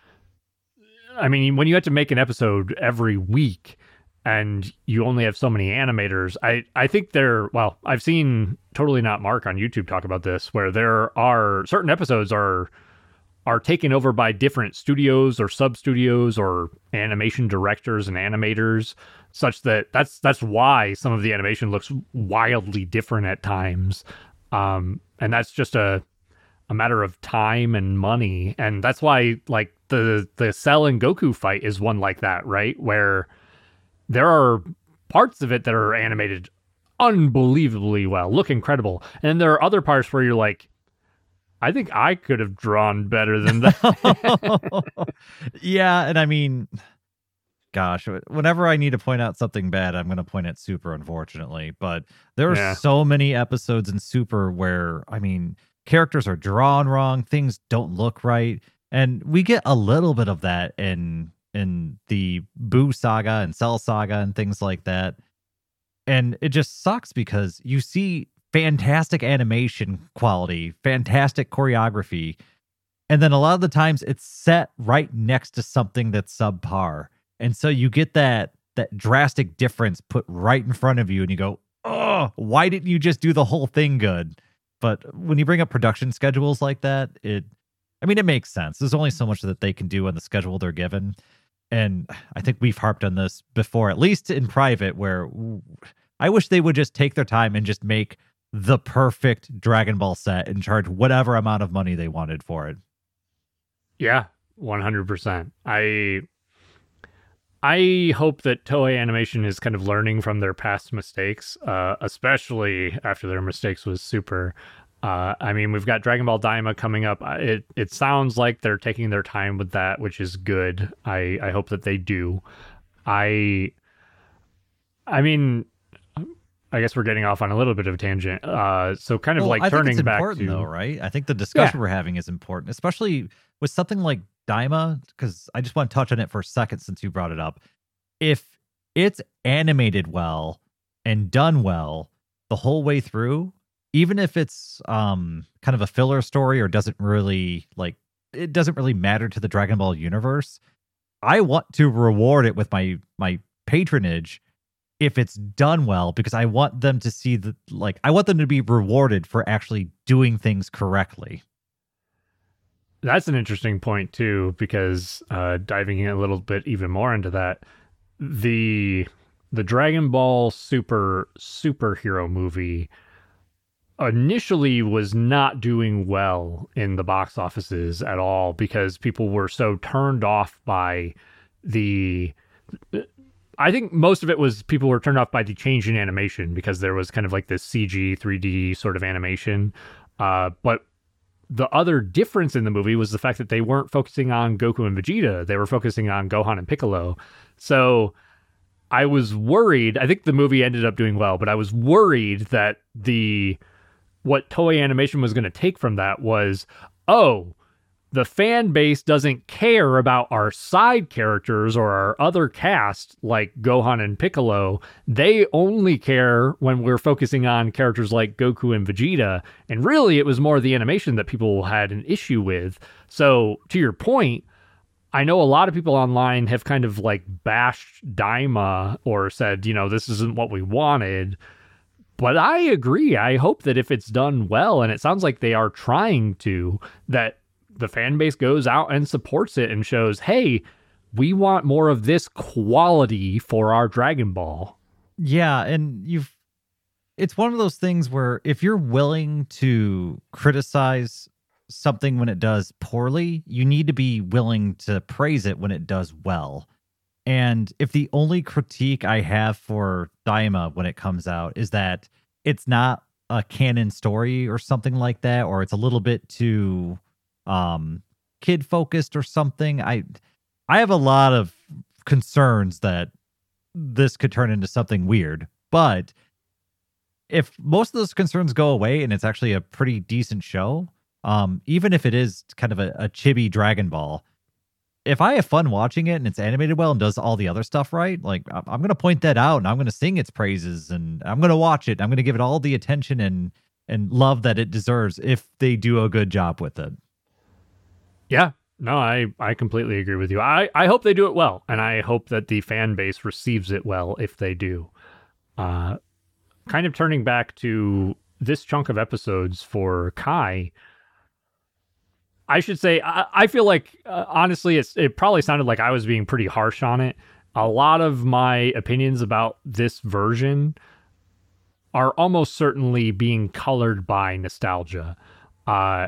I mean, when you had to make an episode every week and you only have so many animators, I, I think there, well, I've seen Totally Not Mark on YouTube talk about this, where there are certain episodes are are taken over by different studios or sub studios or animation directors and animators, such that that's that's why some of the animation looks wildly different at times. Um, and that's just a a matter of time and money. And that's why like the the Cell and Goku fight is one like that, right? Where there are parts of it that are animated unbelievably well, look incredible. And then there are other parts where you're like, I think I could have drawn better than that. Yeah, and I mean, gosh, whenever I need to point out something bad, I'm going to point at Super, unfortunately. But there are Yeah. so many episodes in Super where, I mean, characters are drawn wrong, things don't look right. And we get a little bit of that in in the Buu saga and Cell saga and things like that. And it just sucks because you see fantastic animation quality, fantastic choreography, and then a lot of the times it's set right next to something that's subpar. And so you get that that drastic difference put right in front of you and you go, oh, why didn't you just do the whole thing good? But when you bring up production schedules like that, it, I mean, it makes sense. There's only so much that they can do on the schedule they're given. And I think we've harped on this before, at least in private, where I wish they would just take their time and just make the perfect Dragon Ball set and charge whatever amount of money they wanted for it. Yeah, one hundred percent. I I hope that Toei Animation is kind of learning from their past mistakes, uh, especially after their mistakes with Super. Uh, I mean, we've got Dragon Ball Daima coming up. It it sounds like they're taking their time with that, which is good. I, I hope that they do. I I mean, I guess we're getting off on a little bit of a tangent. Uh, so kind of Well, like I think turning it's back important to though, right? I think the discussion yeah, we're having is important, especially with something like Daima, because I just want to touch on it for a second since you brought it up. If it's animated well and done well the whole way through, even if it's um kind of a filler story or doesn't really like it doesn't really matter to the Dragon Ball universe, I want to reward it with my my patronage if it's done well, because I want them to see the like I want them to be rewarded for actually doing things correctly. that's an interesting point too, because uh, diving in a little bit even more into that, the the Dragon Ball Super superhero movie initially was not doing well in the box offices at all because people were so turned off by the I think most of it was people were turned off by the change in animation because there was kind of like this C G three D sort of animation. Uh, but the other difference in the movie was the fact that they weren't focusing on Goku and Vegeta. They were focusing on Gohan and Piccolo. So I was worried. I think the movie ended up doing well, but I was worried that the what Toei Animation was going to take from that was, oh, the fan base doesn't care about our side characters or our other cast like Gohan and Piccolo. They only care when we're focusing on characters like Goku and Vegeta. And really, it was more the animation that people had an issue with. So to your point, I know a lot of people online have kind of like bashed Daima or said, you know, this isn't what we wanted. But I agree. I hope that if it's done well, and it sounds like they are trying to, that the fan base goes out and supports it and shows, hey, we want more of this quality for our Dragon Ball. Yeah, and you've it's one of those things where if you're willing to criticize something when it does poorly, you need to be willing to praise it when it does well. And if the only critique I have for Daima when it comes out is that it's not a canon story or something like that, or it's a little bit too um kid focused or something, I I have a lot of concerns that this could turn into something weird. But if most of those concerns go away and it's actually a pretty decent show, um, even if it is kind of a, a chibi Dragon Ball, if I have fun watching it and it's animated well and does all the other stuff right, like I- I'm going to point that out and I'm going to sing its praises and I'm going to watch it. I'm going to give it all the attention and and love that it deserves if they do a good job with it. Yeah, no, I, I completely agree with you. I, I hope they do it well, and I hope that the fan base receives it well if they do. Uh, kind of turning back to this chunk of episodes for Kai, I should say, I, I feel like, uh, honestly, it's, it probably sounded like I was being pretty harsh on it. A lot of my opinions about this version are almost certainly being colored by nostalgia. Uh,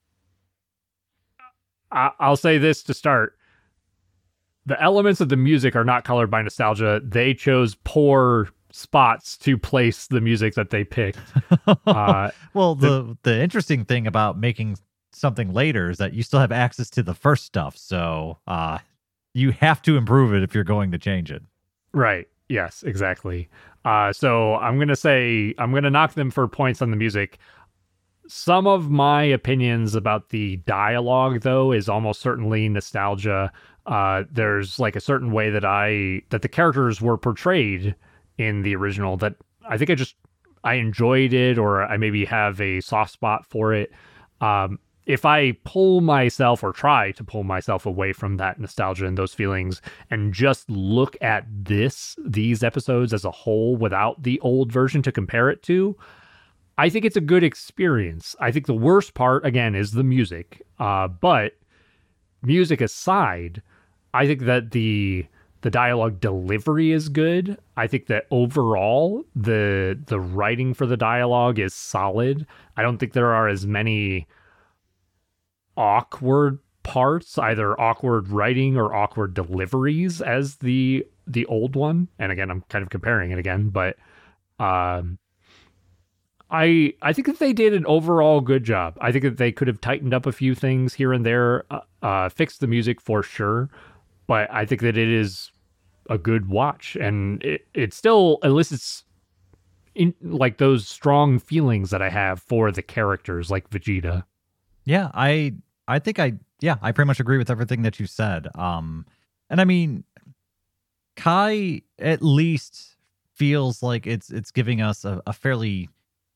I, I'll say this to start. The elements of the music are not colored by nostalgia. They chose poor spots to place the music that they picked. Uh, well, the, the the interesting thing about making something later is that you still have access to the first stuff, so uh you have to improve it if you're going to change it. Right. Yes, exactly. Uh so I'm gonna say I'm gonna knock them for points on the music. Some of my opinions about the dialogue, though, is almost certainly nostalgia. Uh there's like a certain way that I that the characters were portrayed in the original that I think I just I enjoyed it, or I maybe have a soft spot for it. Um If I pull myself or try to pull myself away from that nostalgia and those feelings and just look at this, these episodes as a whole without the old version to compare it to, I think it's a good experience. I think the worst part, again, is the music. Uh, but music aside, I think that the the dialogue delivery is good. I think that overall, the the writing for the dialogue is solid. I don't think there are as many awkward parts, either awkward writing or awkward deliveries as the the old one. And again, I'm kind of comparing it again, but um I I think that they did an overall good job. I think that they could have tightened up a few things here and there, uh, uh fixed the music for sure, but I think that it is a good watch, and it, it still elicits in like those strong feelings that I have for the characters like Vegeta. Yeah, I I think I yeah, I pretty much agree with everything that you said. Um and I mean, Kai at least feels like it's it's giving us a, a fairly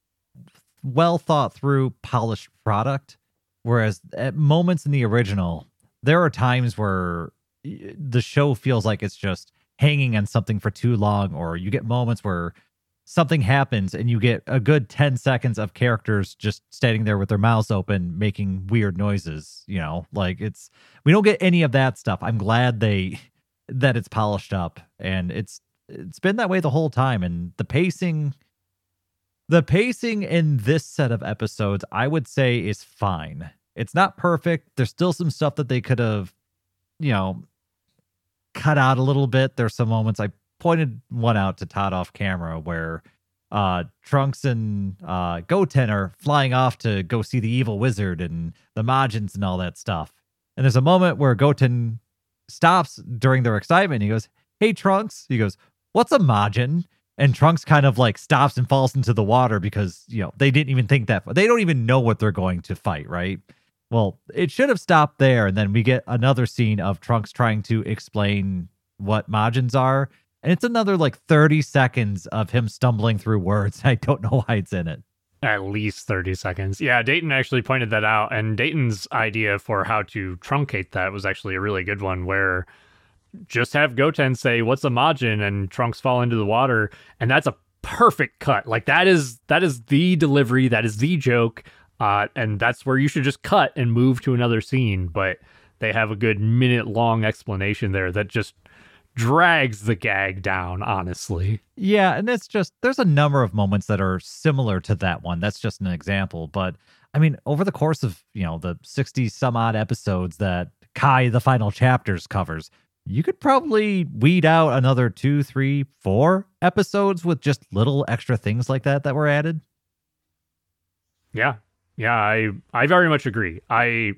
well thought through, polished product, whereas at moments in the original, there are times where the show feels like it's just hanging on something for too long, or you get moments where something happens and you get a good ten seconds of characters just standing there with their mouths open making weird noises, you know, like it's we don't get any of that stuff. I'm glad they that it's polished up, and it's it's been that way the whole time. And the pacing the pacing in this set of episodes, I would say, is fine. It's not perfect. There's still some stuff that they could have, you know, cut out a little bit. There's some moments, I pointed one out to Todd off camera, where uh, Trunks and uh, Goten are flying off to go see the evil wizard and the Majins and all that stuff. And there's a moment where Goten stops during their excitement. He goes, "Hey, Trunks." He goes, "What's a Majin?" And Trunks kind of like stops and falls into the water because, you know, they didn't even think that. They don't even know what they're going to fight, right? Well, it should have stopped there. And then we get another scene of Trunks trying to explain what Majins are. And it's another like thirty seconds of him stumbling through words. I don't know why it's in it. At least thirty seconds. Yeah, Dayton actually pointed that out. And Dayton's idea for how to truncate that was actually a really good one, where just have Goten say, "What's a Majin?" and Trunks fall into the water. And that's a perfect cut. Like that is that is the delivery. That is the joke. Uh, and that's where you should just cut and move to another scene. But they have a good minute long explanation there that just drags the gag down, honestly. Yeah, and it's just, there's a number of moments that are similar to that one. That's just an example. But I mean, over the course of, you know, the sixty some odd episodes that Kai, the final chapters, covers, you could probably weed out another two, three, four episodes with just little extra things like that that were added. Yeah. Yeah, I I very much agree. I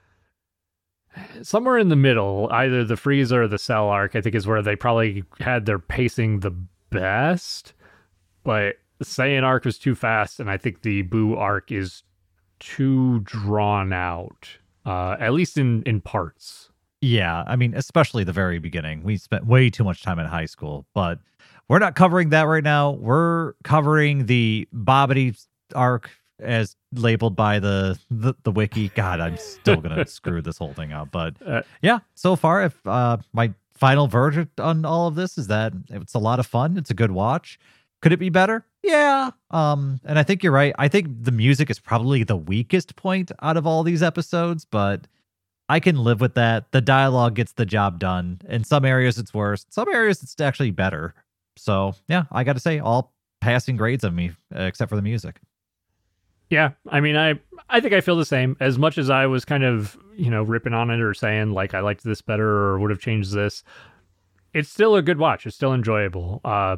somewhere in the middle, either the Frieza or the Cell arc, I think, is where they probably had their pacing the best. But the Saiyan arc was too fast, and I think the Buu arc is too drawn out, uh, at least in, in parts. Yeah, I mean, especially the very beginning. We spent way too much time in high school, but we're not covering that right now. We're covering the Babidi arc, as labeled by the, the the wiki. God, I'm still gonna screw this whole thing up. But uh, yeah, so far, if uh, my final verdict on all of this is that it's a lot of fun. It's a good watch. Could it be better? Yeah. Um, and I think you're right. I think the music is probably the weakest point out of all these episodes, but I can live with that. The dialogue gets the job done. In some areas, it's worse. In some areas, it's actually better. So yeah, I got to say, all passing grades of me, uh, except for the music. Yeah, I mean, I I think I feel the same. As much as I was kind of, you know, ripping on it or saying, like, I liked this better or would have changed this, it's still a good watch. It's still enjoyable. Uh,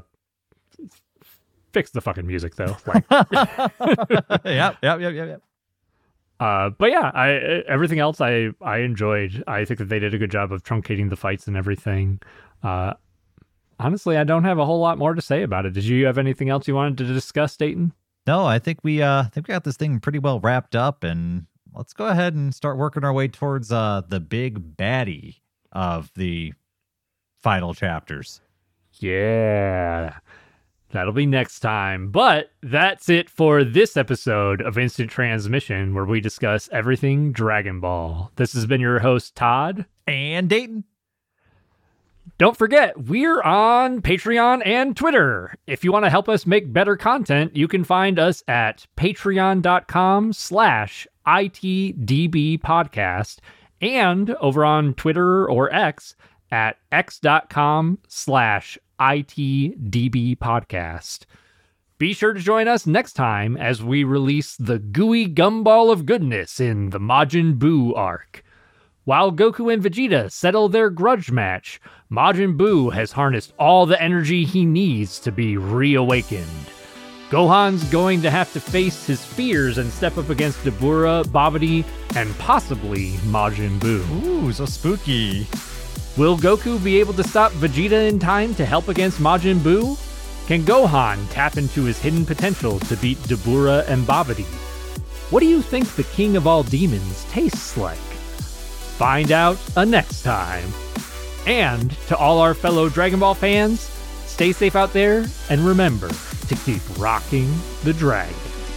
fix the fucking music, though. Like, yep, yep, yep, yep, yep. Uh, but yeah, I everything else I, I enjoyed. I think that they did a good job of truncating the fights and everything. Uh, honestly, I don't have a whole lot more to say about it. Did you have anything else you wanted to discuss, Dayton? No, I think we uh I think we got this thing pretty well wrapped up, and let's go ahead and start working our way towards uh the big baddie of the final chapters. Yeah. That'll be next time. But that's it for this episode of Instant Transmission, where we discuss everything Dragon Ball. This has been your host, Todd. And Dayton. Don't forget, we're on Patreon and Twitter. If you want to help us make better content, you can find us at patreon.com slash ITDB podcast and over on Twitter or X at x.com slash ITDB podcast. Be sure to join us next time as we release the gooey gumball of goodness in the Majin Buu arc. While Goku and Vegeta settle their grudge match, Majin Buu has harnessed all the energy he needs to be reawakened. Gohan's going to have to face his fears and step up against Dabura, Babidi, and possibly Majin Buu. Ooh, so spooky. Will Goku be able to stop Vegeta in time to help against Majin Buu? Can Gohan tap into his hidden potential to beat Dabura and Babidi? What do you think the king of all demons tastes like? Find out a next time. And to all our fellow Dragon Ball fans, stay safe out there and remember to keep rocking the dragon.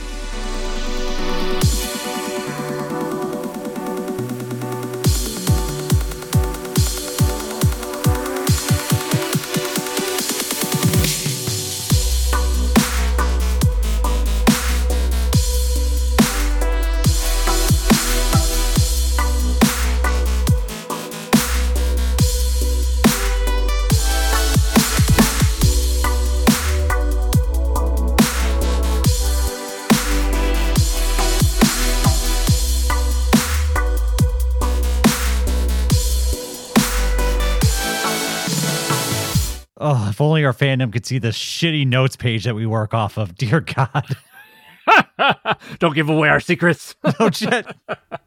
Oh, if only our fandom could see the shitty notes page that we work off of. Dear God. Don't give away our secrets. No shit.